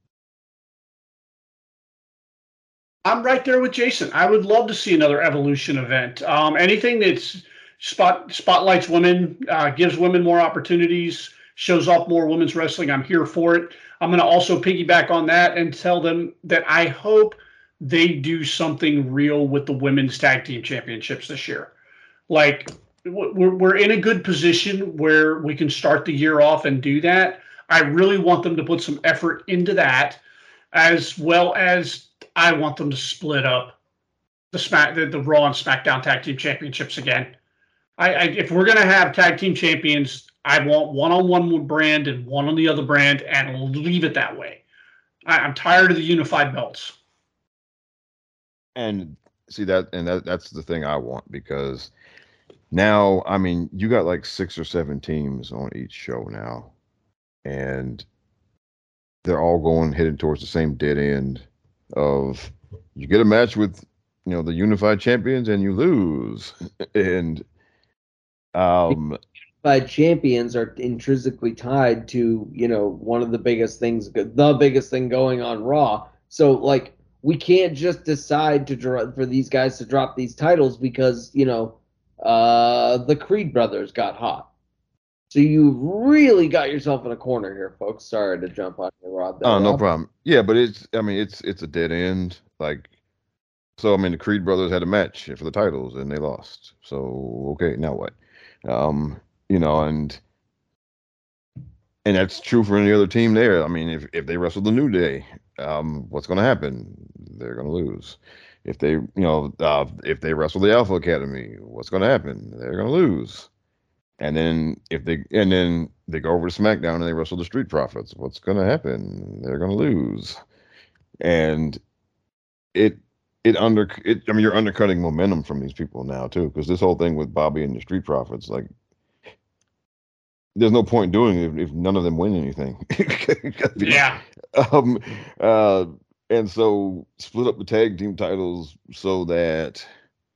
[SPEAKER 3] I'm right there with Jason. I would love to see another Evolution event. Um, anything that's spot spotlights women, uh, gives women more opportunities, shows off more women's wrestling. I'm here for it. I'm going to also piggyback on that and tell them that I hope they do something real with the women's tag team championships this year. Like, we're, we're in a good position where we can start the year off and do that. I really want them to put some effort into that, as well as I want them to split up the Smack, the, the Raw and SmackDown tag team championships again. I, I if we're going to have tag team champions, I want one on one brand and one on the other brand, and leave it that way. I, I'm tired of the unified belts.
[SPEAKER 2] And see that, and that that's the thing I want, because now, I mean, you got like six or seven teams on each show now, and they're all going headed towards the same dead end of you get a match with, you know, the unified champions and you lose. And um
[SPEAKER 6] unified champions are intrinsically tied to, you know, one of the biggest things, the biggest thing going on Raw. So like we can't just decide to draw for these guys to drop these titles because, you know, uh the Creed brothers got hot. So you really got yourself in a corner here, folks. Sorry to jump on your Rod.
[SPEAKER 2] Oh, no problem. Yeah, but it's, I mean, it's it's a dead end. Like, so I mean, the Creed brothers had a match for the titles and they lost. So okay, now what? Um, you know, and and that's true for any other team there. I mean, if if they wrestle the New Day, um, what's going to happen? They're going to lose. If they, you know, uh, if they wrestle the Alpha Academy, what's going to happen? They're going to lose. And then if they and then they go over to SmackDown and they wrestle the Street Profits, what's going to happen? They're going to lose. And it it under it. I mean, you're undercutting momentum from these people now too, because this whole thing with Bobby and the Street Profits, like, there's no point doing it if, if none of them win anything.
[SPEAKER 3] Yeah.
[SPEAKER 2] Um. Uh. And so split up the tag team titles so that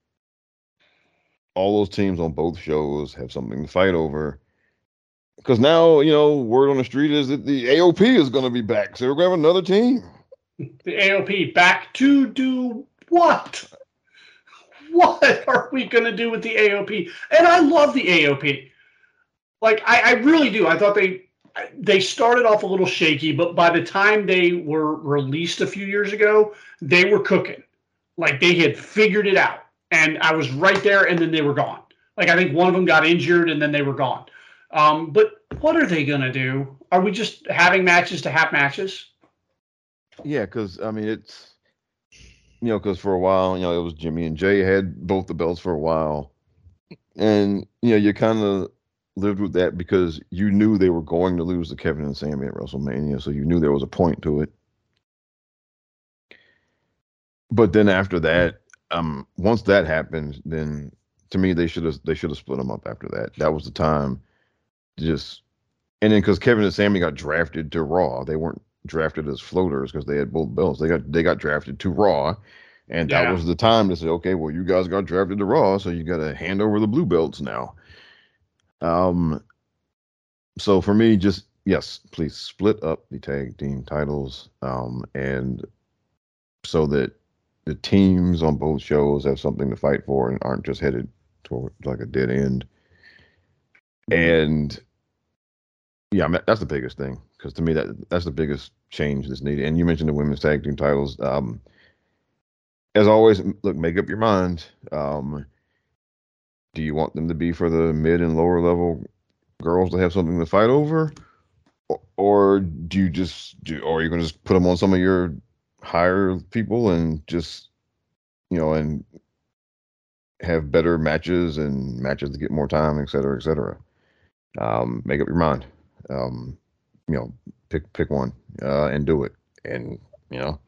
[SPEAKER 2] all those teams on both shows have something to fight over. Because now, you know, word on the street is that the A O P is going to be back. So we're going to have another team.
[SPEAKER 3] The A O P back to do what? What are we going to do with the A O P? And I love the A O P. Like, I, I really do. I thought they they started off a little shaky, but by the time they were released a few years ago, they were cooking. Like, they had figured it out. And I was right there, and then they were gone. Like, I think one of them got injured, and then they were gone. Um, but what are they going to do? Are we just having matches to have matches?
[SPEAKER 2] Yeah, because, I mean, it's, you know, because for a while, you know, it was Jimmy and Jay had both the belts for a while. And, you know, you kind of lived with that because you knew they were going to lose to Kevin and Sami at WrestleMania, so you knew there was a point to it. But then after that, um, once that happened, then to me they should have they should have split them up after that. That was the time to just, and then because Kevin and Sami got drafted to Raw, they weren't drafted as floaters because they had both belts. They got they got drafted to Raw, and
[SPEAKER 3] Yeah.
[SPEAKER 2] that was the time to say, okay, well, you guys got drafted to Raw, so you got to hand over the blue belts now. Um, so for me, just yes, please split up the tag team titles, um, and so that the teams on both shows have something to fight for and aren't just headed toward like a dead end. And yeah, I mean, that's the biggest thing, because to me that that's the biggest change that's needed. And you mentioned the women's tag team titles. Um, as always, look, make up your mind. Um, do you want them to be for the mid and lower level girls to have something to fight over, or, or do you just do? Or are you going to just put them on some of your higher people and just, you know, and have better matches and matches to get more time, et cetera, et cetera. Um, make up your mind. Um, you know, pick pick one uh, and do it. And, you know.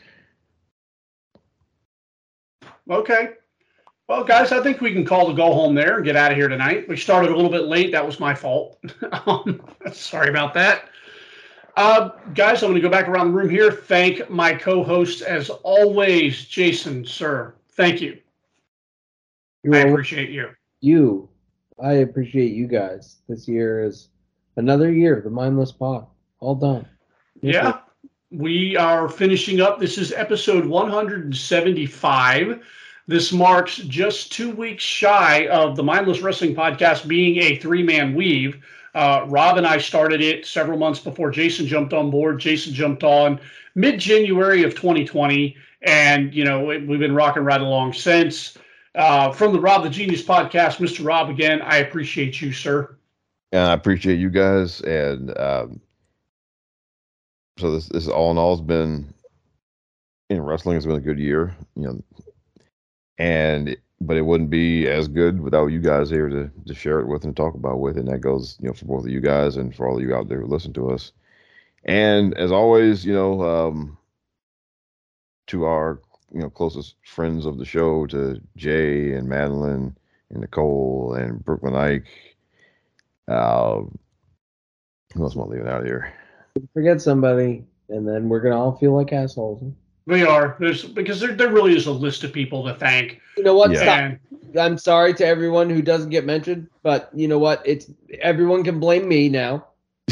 [SPEAKER 3] Okay. Well, guys, I think we can call the go home there and get out of here tonight. We started a little bit late. That was my fault. um, sorry about that. Uh, guys, I'm going to go back around the room here. Thank my co-hosts as always, Jason, sir. Thank you.
[SPEAKER 6] You're
[SPEAKER 3] I
[SPEAKER 6] welcome.
[SPEAKER 3] appreciate you.
[SPEAKER 6] You, I appreciate you guys. This year is another year, the Mindless Pod. All done.
[SPEAKER 3] Yeah, we are finishing up. This is episode one hundred seventy-five. This marks just two weeks shy of the Mindless Wrestling Podcast being a three-man weave. Uh, Rob and I started it several months before Jason jumped on board. Jason jumped on mid-January of twenty twenty, and, you know, it, we've been rocking right along since. Uh, from the Rob the Genius Podcast, Mister Rob, again, I appreciate you, sir.
[SPEAKER 2] And I appreciate you guys. And um, so this, this all in all has been, in wrestling, it's been a good year, you know, and but it wouldn't be as good without you guys here to, to share it with and talk about with. And that goes, you know, for both of you guys and for all of you out there who listen to us. And as always, you know, um, to our you know closest friends of the show, to Jay and Madeline and Nicole and Brooklyn Ike. Uh, who else am I leaving out here?
[SPEAKER 6] Forget somebody, and then we're gonna all feel like assholes.
[SPEAKER 3] We are. There's because there there really is a list of people to thank.
[SPEAKER 6] You know what?
[SPEAKER 2] Yeah.
[SPEAKER 6] Stop. I'm sorry to everyone who doesn't get mentioned, but you know what? It's everyone can blame me now.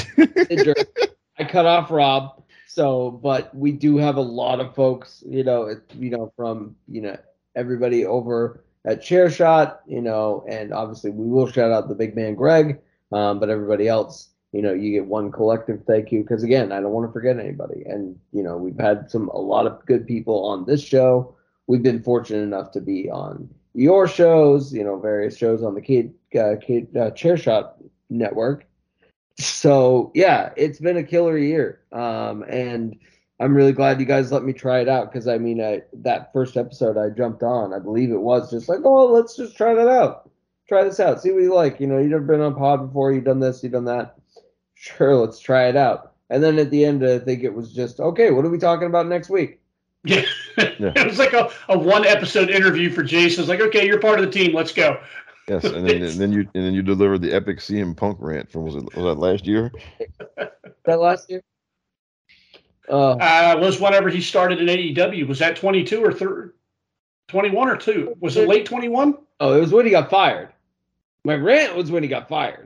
[SPEAKER 6] I cut off Rob, so but we do have a lot of folks, you know, it, you know, from you know everybody over at Chairshot, you know, and obviously we will shout out the big man Greg, um, but everybody else, you know, you get one collective thank you because again, I don't want to forget anybody, and you know, we've had some a lot of good people on this show. We've been fortunate enough to be on your shows, you know, various shows on the Kid, uh, Kid uh, Chairshot network. So yeah, it's been a killer year, um, and I'm really glad you guys let me try it out because I mean, I, that first episode I jumped on, I believe it was just like, oh, let's just try that out, try this out, see what you like. You know, you've never been on pod before, you've done this, you've done that. Sure, let's try it out. And then at the end, I think it was just okay. What are we talking about next week?
[SPEAKER 3] Yeah, yeah. It was like a, a one episode interview for Jason. It's like, okay, you're part of the team. Let's go.
[SPEAKER 2] Yes, and then and then you and then you delivered the epic C M Punk rant from was it was that last year?
[SPEAKER 6] that last year?
[SPEAKER 3] Uh, uh, was whenever he started in A E W. Was that twenty-two or thir- twenty-one or two? Was it late twenty-one?
[SPEAKER 6] Oh, it was when he got fired. My rant was when he got fired.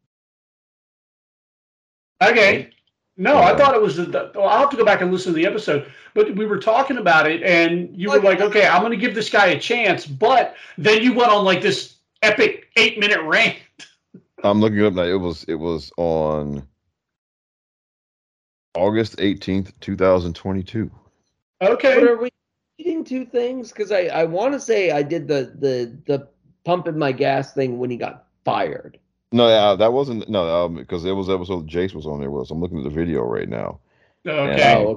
[SPEAKER 3] Okay. No, I thought it was. The, well, I'll have to go back and listen to the episode. But we were talking about it, and you were like, "Okay, I'm going to give this guy a chance." But then you went on like this epic eight minute rant.
[SPEAKER 2] I'm looking it up now. It was it was on August eighteenth, twenty twenty-two.
[SPEAKER 3] Okay.
[SPEAKER 6] But are we eating two things? Because I, I want to say I did the the the pumping my gas thing when he got fired.
[SPEAKER 2] No, yeah, that wasn't no, um, because it was episode Jace was on there with us. I'm looking at the video right now.
[SPEAKER 3] Okay.
[SPEAKER 2] And,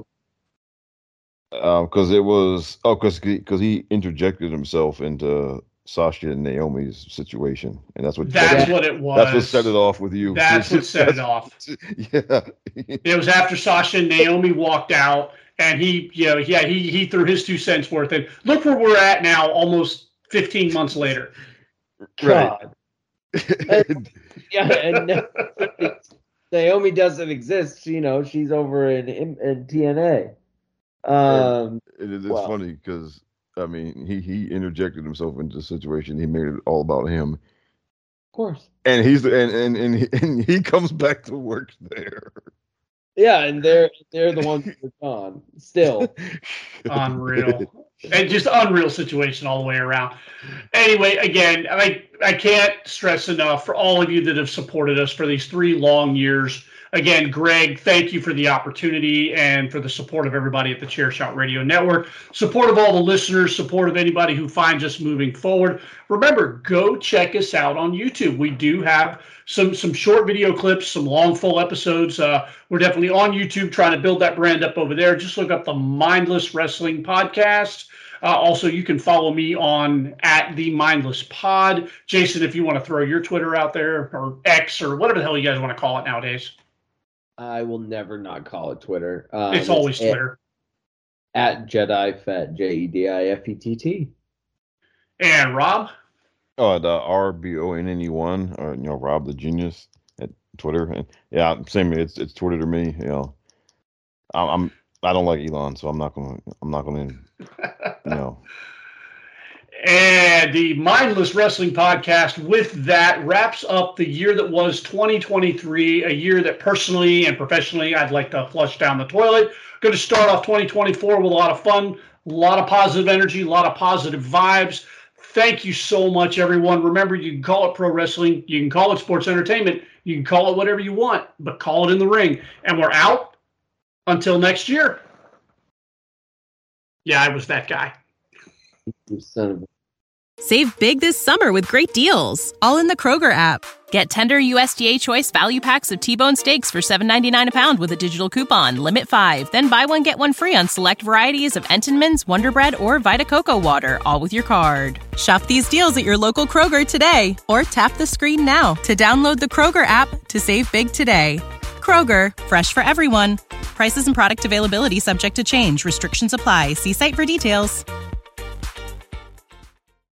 [SPEAKER 2] um, because it was oh, because because he interjected himself into Sasha and Naomi's situation, and that's what
[SPEAKER 3] that's
[SPEAKER 2] that's
[SPEAKER 3] what it was.
[SPEAKER 2] That's what set it off with you.
[SPEAKER 3] That's what set it off.
[SPEAKER 2] Yeah.
[SPEAKER 3] It was after Sasha and Naomi walked out, and he, you know, yeah, he he threw his two cents worth in. Look where we're at now, almost fifteen months later.
[SPEAKER 2] Right.
[SPEAKER 6] and, yeah, and Naomi doesn't exist. You know, she's over in in, in T N A. Um,
[SPEAKER 2] it, it, it's
[SPEAKER 6] well.
[SPEAKER 2] funny because I mean, he he interjected himself into the situation. He made it all about him.
[SPEAKER 6] Of course.
[SPEAKER 2] And he's and and and he, and he comes back to work there.
[SPEAKER 6] Yeah, and they're they're the ones who are gone still.
[SPEAKER 3] Unreal. And just unreal situation all the way around. Anyway, again, I I can't stress enough for all of you that have supported us for these three long years. Again, Greg, thank you for the opportunity and for the support of everybody at the Chairshot Radio Network. Support of all the listeners, support of anybody who finds us moving forward. Remember, go check us out on YouTube. We do have some some short video clips, some long full episodes. Uh, we're definitely on YouTube trying to build that brand up over there. Just look up the Mindless Wrestling Podcast. Uh, also, you can follow me on at the Mindless Pod. Jason, if you want to throw your Twitter out there or X or whatever the hell you guys want to call it nowadays.
[SPEAKER 6] I will never not call it Twitter. Um,
[SPEAKER 3] it's always
[SPEAKER 6] it's
[SPEAKER 3] Twitter.
[SPEAKER 6] At, at Jedi Fett, J E D I F E T T.
[SPEAKER 3] And Rob?
[SPEAKER 2] Oh, the R B O N N E one, or you know, Rob the Genius at Twitter. And yeah, same. It's it's Twitter to me. You know, I'm, I'm I don't like Elon, so I'm not gonna I'm not gonna you know.
[SPEAKER 3] And the Mindless Wrestling Podcast, with that, wraps up the year that was twenty twenty-three, a year that personally and professionally I'd like to flush down the toilet. Going to start off twenty twenty-four with a lot of fun, a lot of positive energy, a lot of positive vibes. Thank you so much, everyone. Remember, you can call it pro wrestling. You can call it sports entertainment. You can call it whatever you want, but call it in the ring. And we're out until next year. Yeah, I was that guy.
[SPEAKER 6] You son of a...
[SPEAKER 8] Save big this summer with great deals, all in the Kroger app. Get tender U S D A Choice value packs of T-bone steaks for seven ninety-nine a pound with a digital coupon. Limit five. Then buy one, get one free on select varieties of Entenmann's, Wonder Bread, or Vita Coco Water, all with your card. Shop these deals at your local Kroger today, or tap the screen now to download the Kroger app to save big today. Kroger, fresh for everyone. Prices and product availability subject to change. Restrictions apply. See site for details.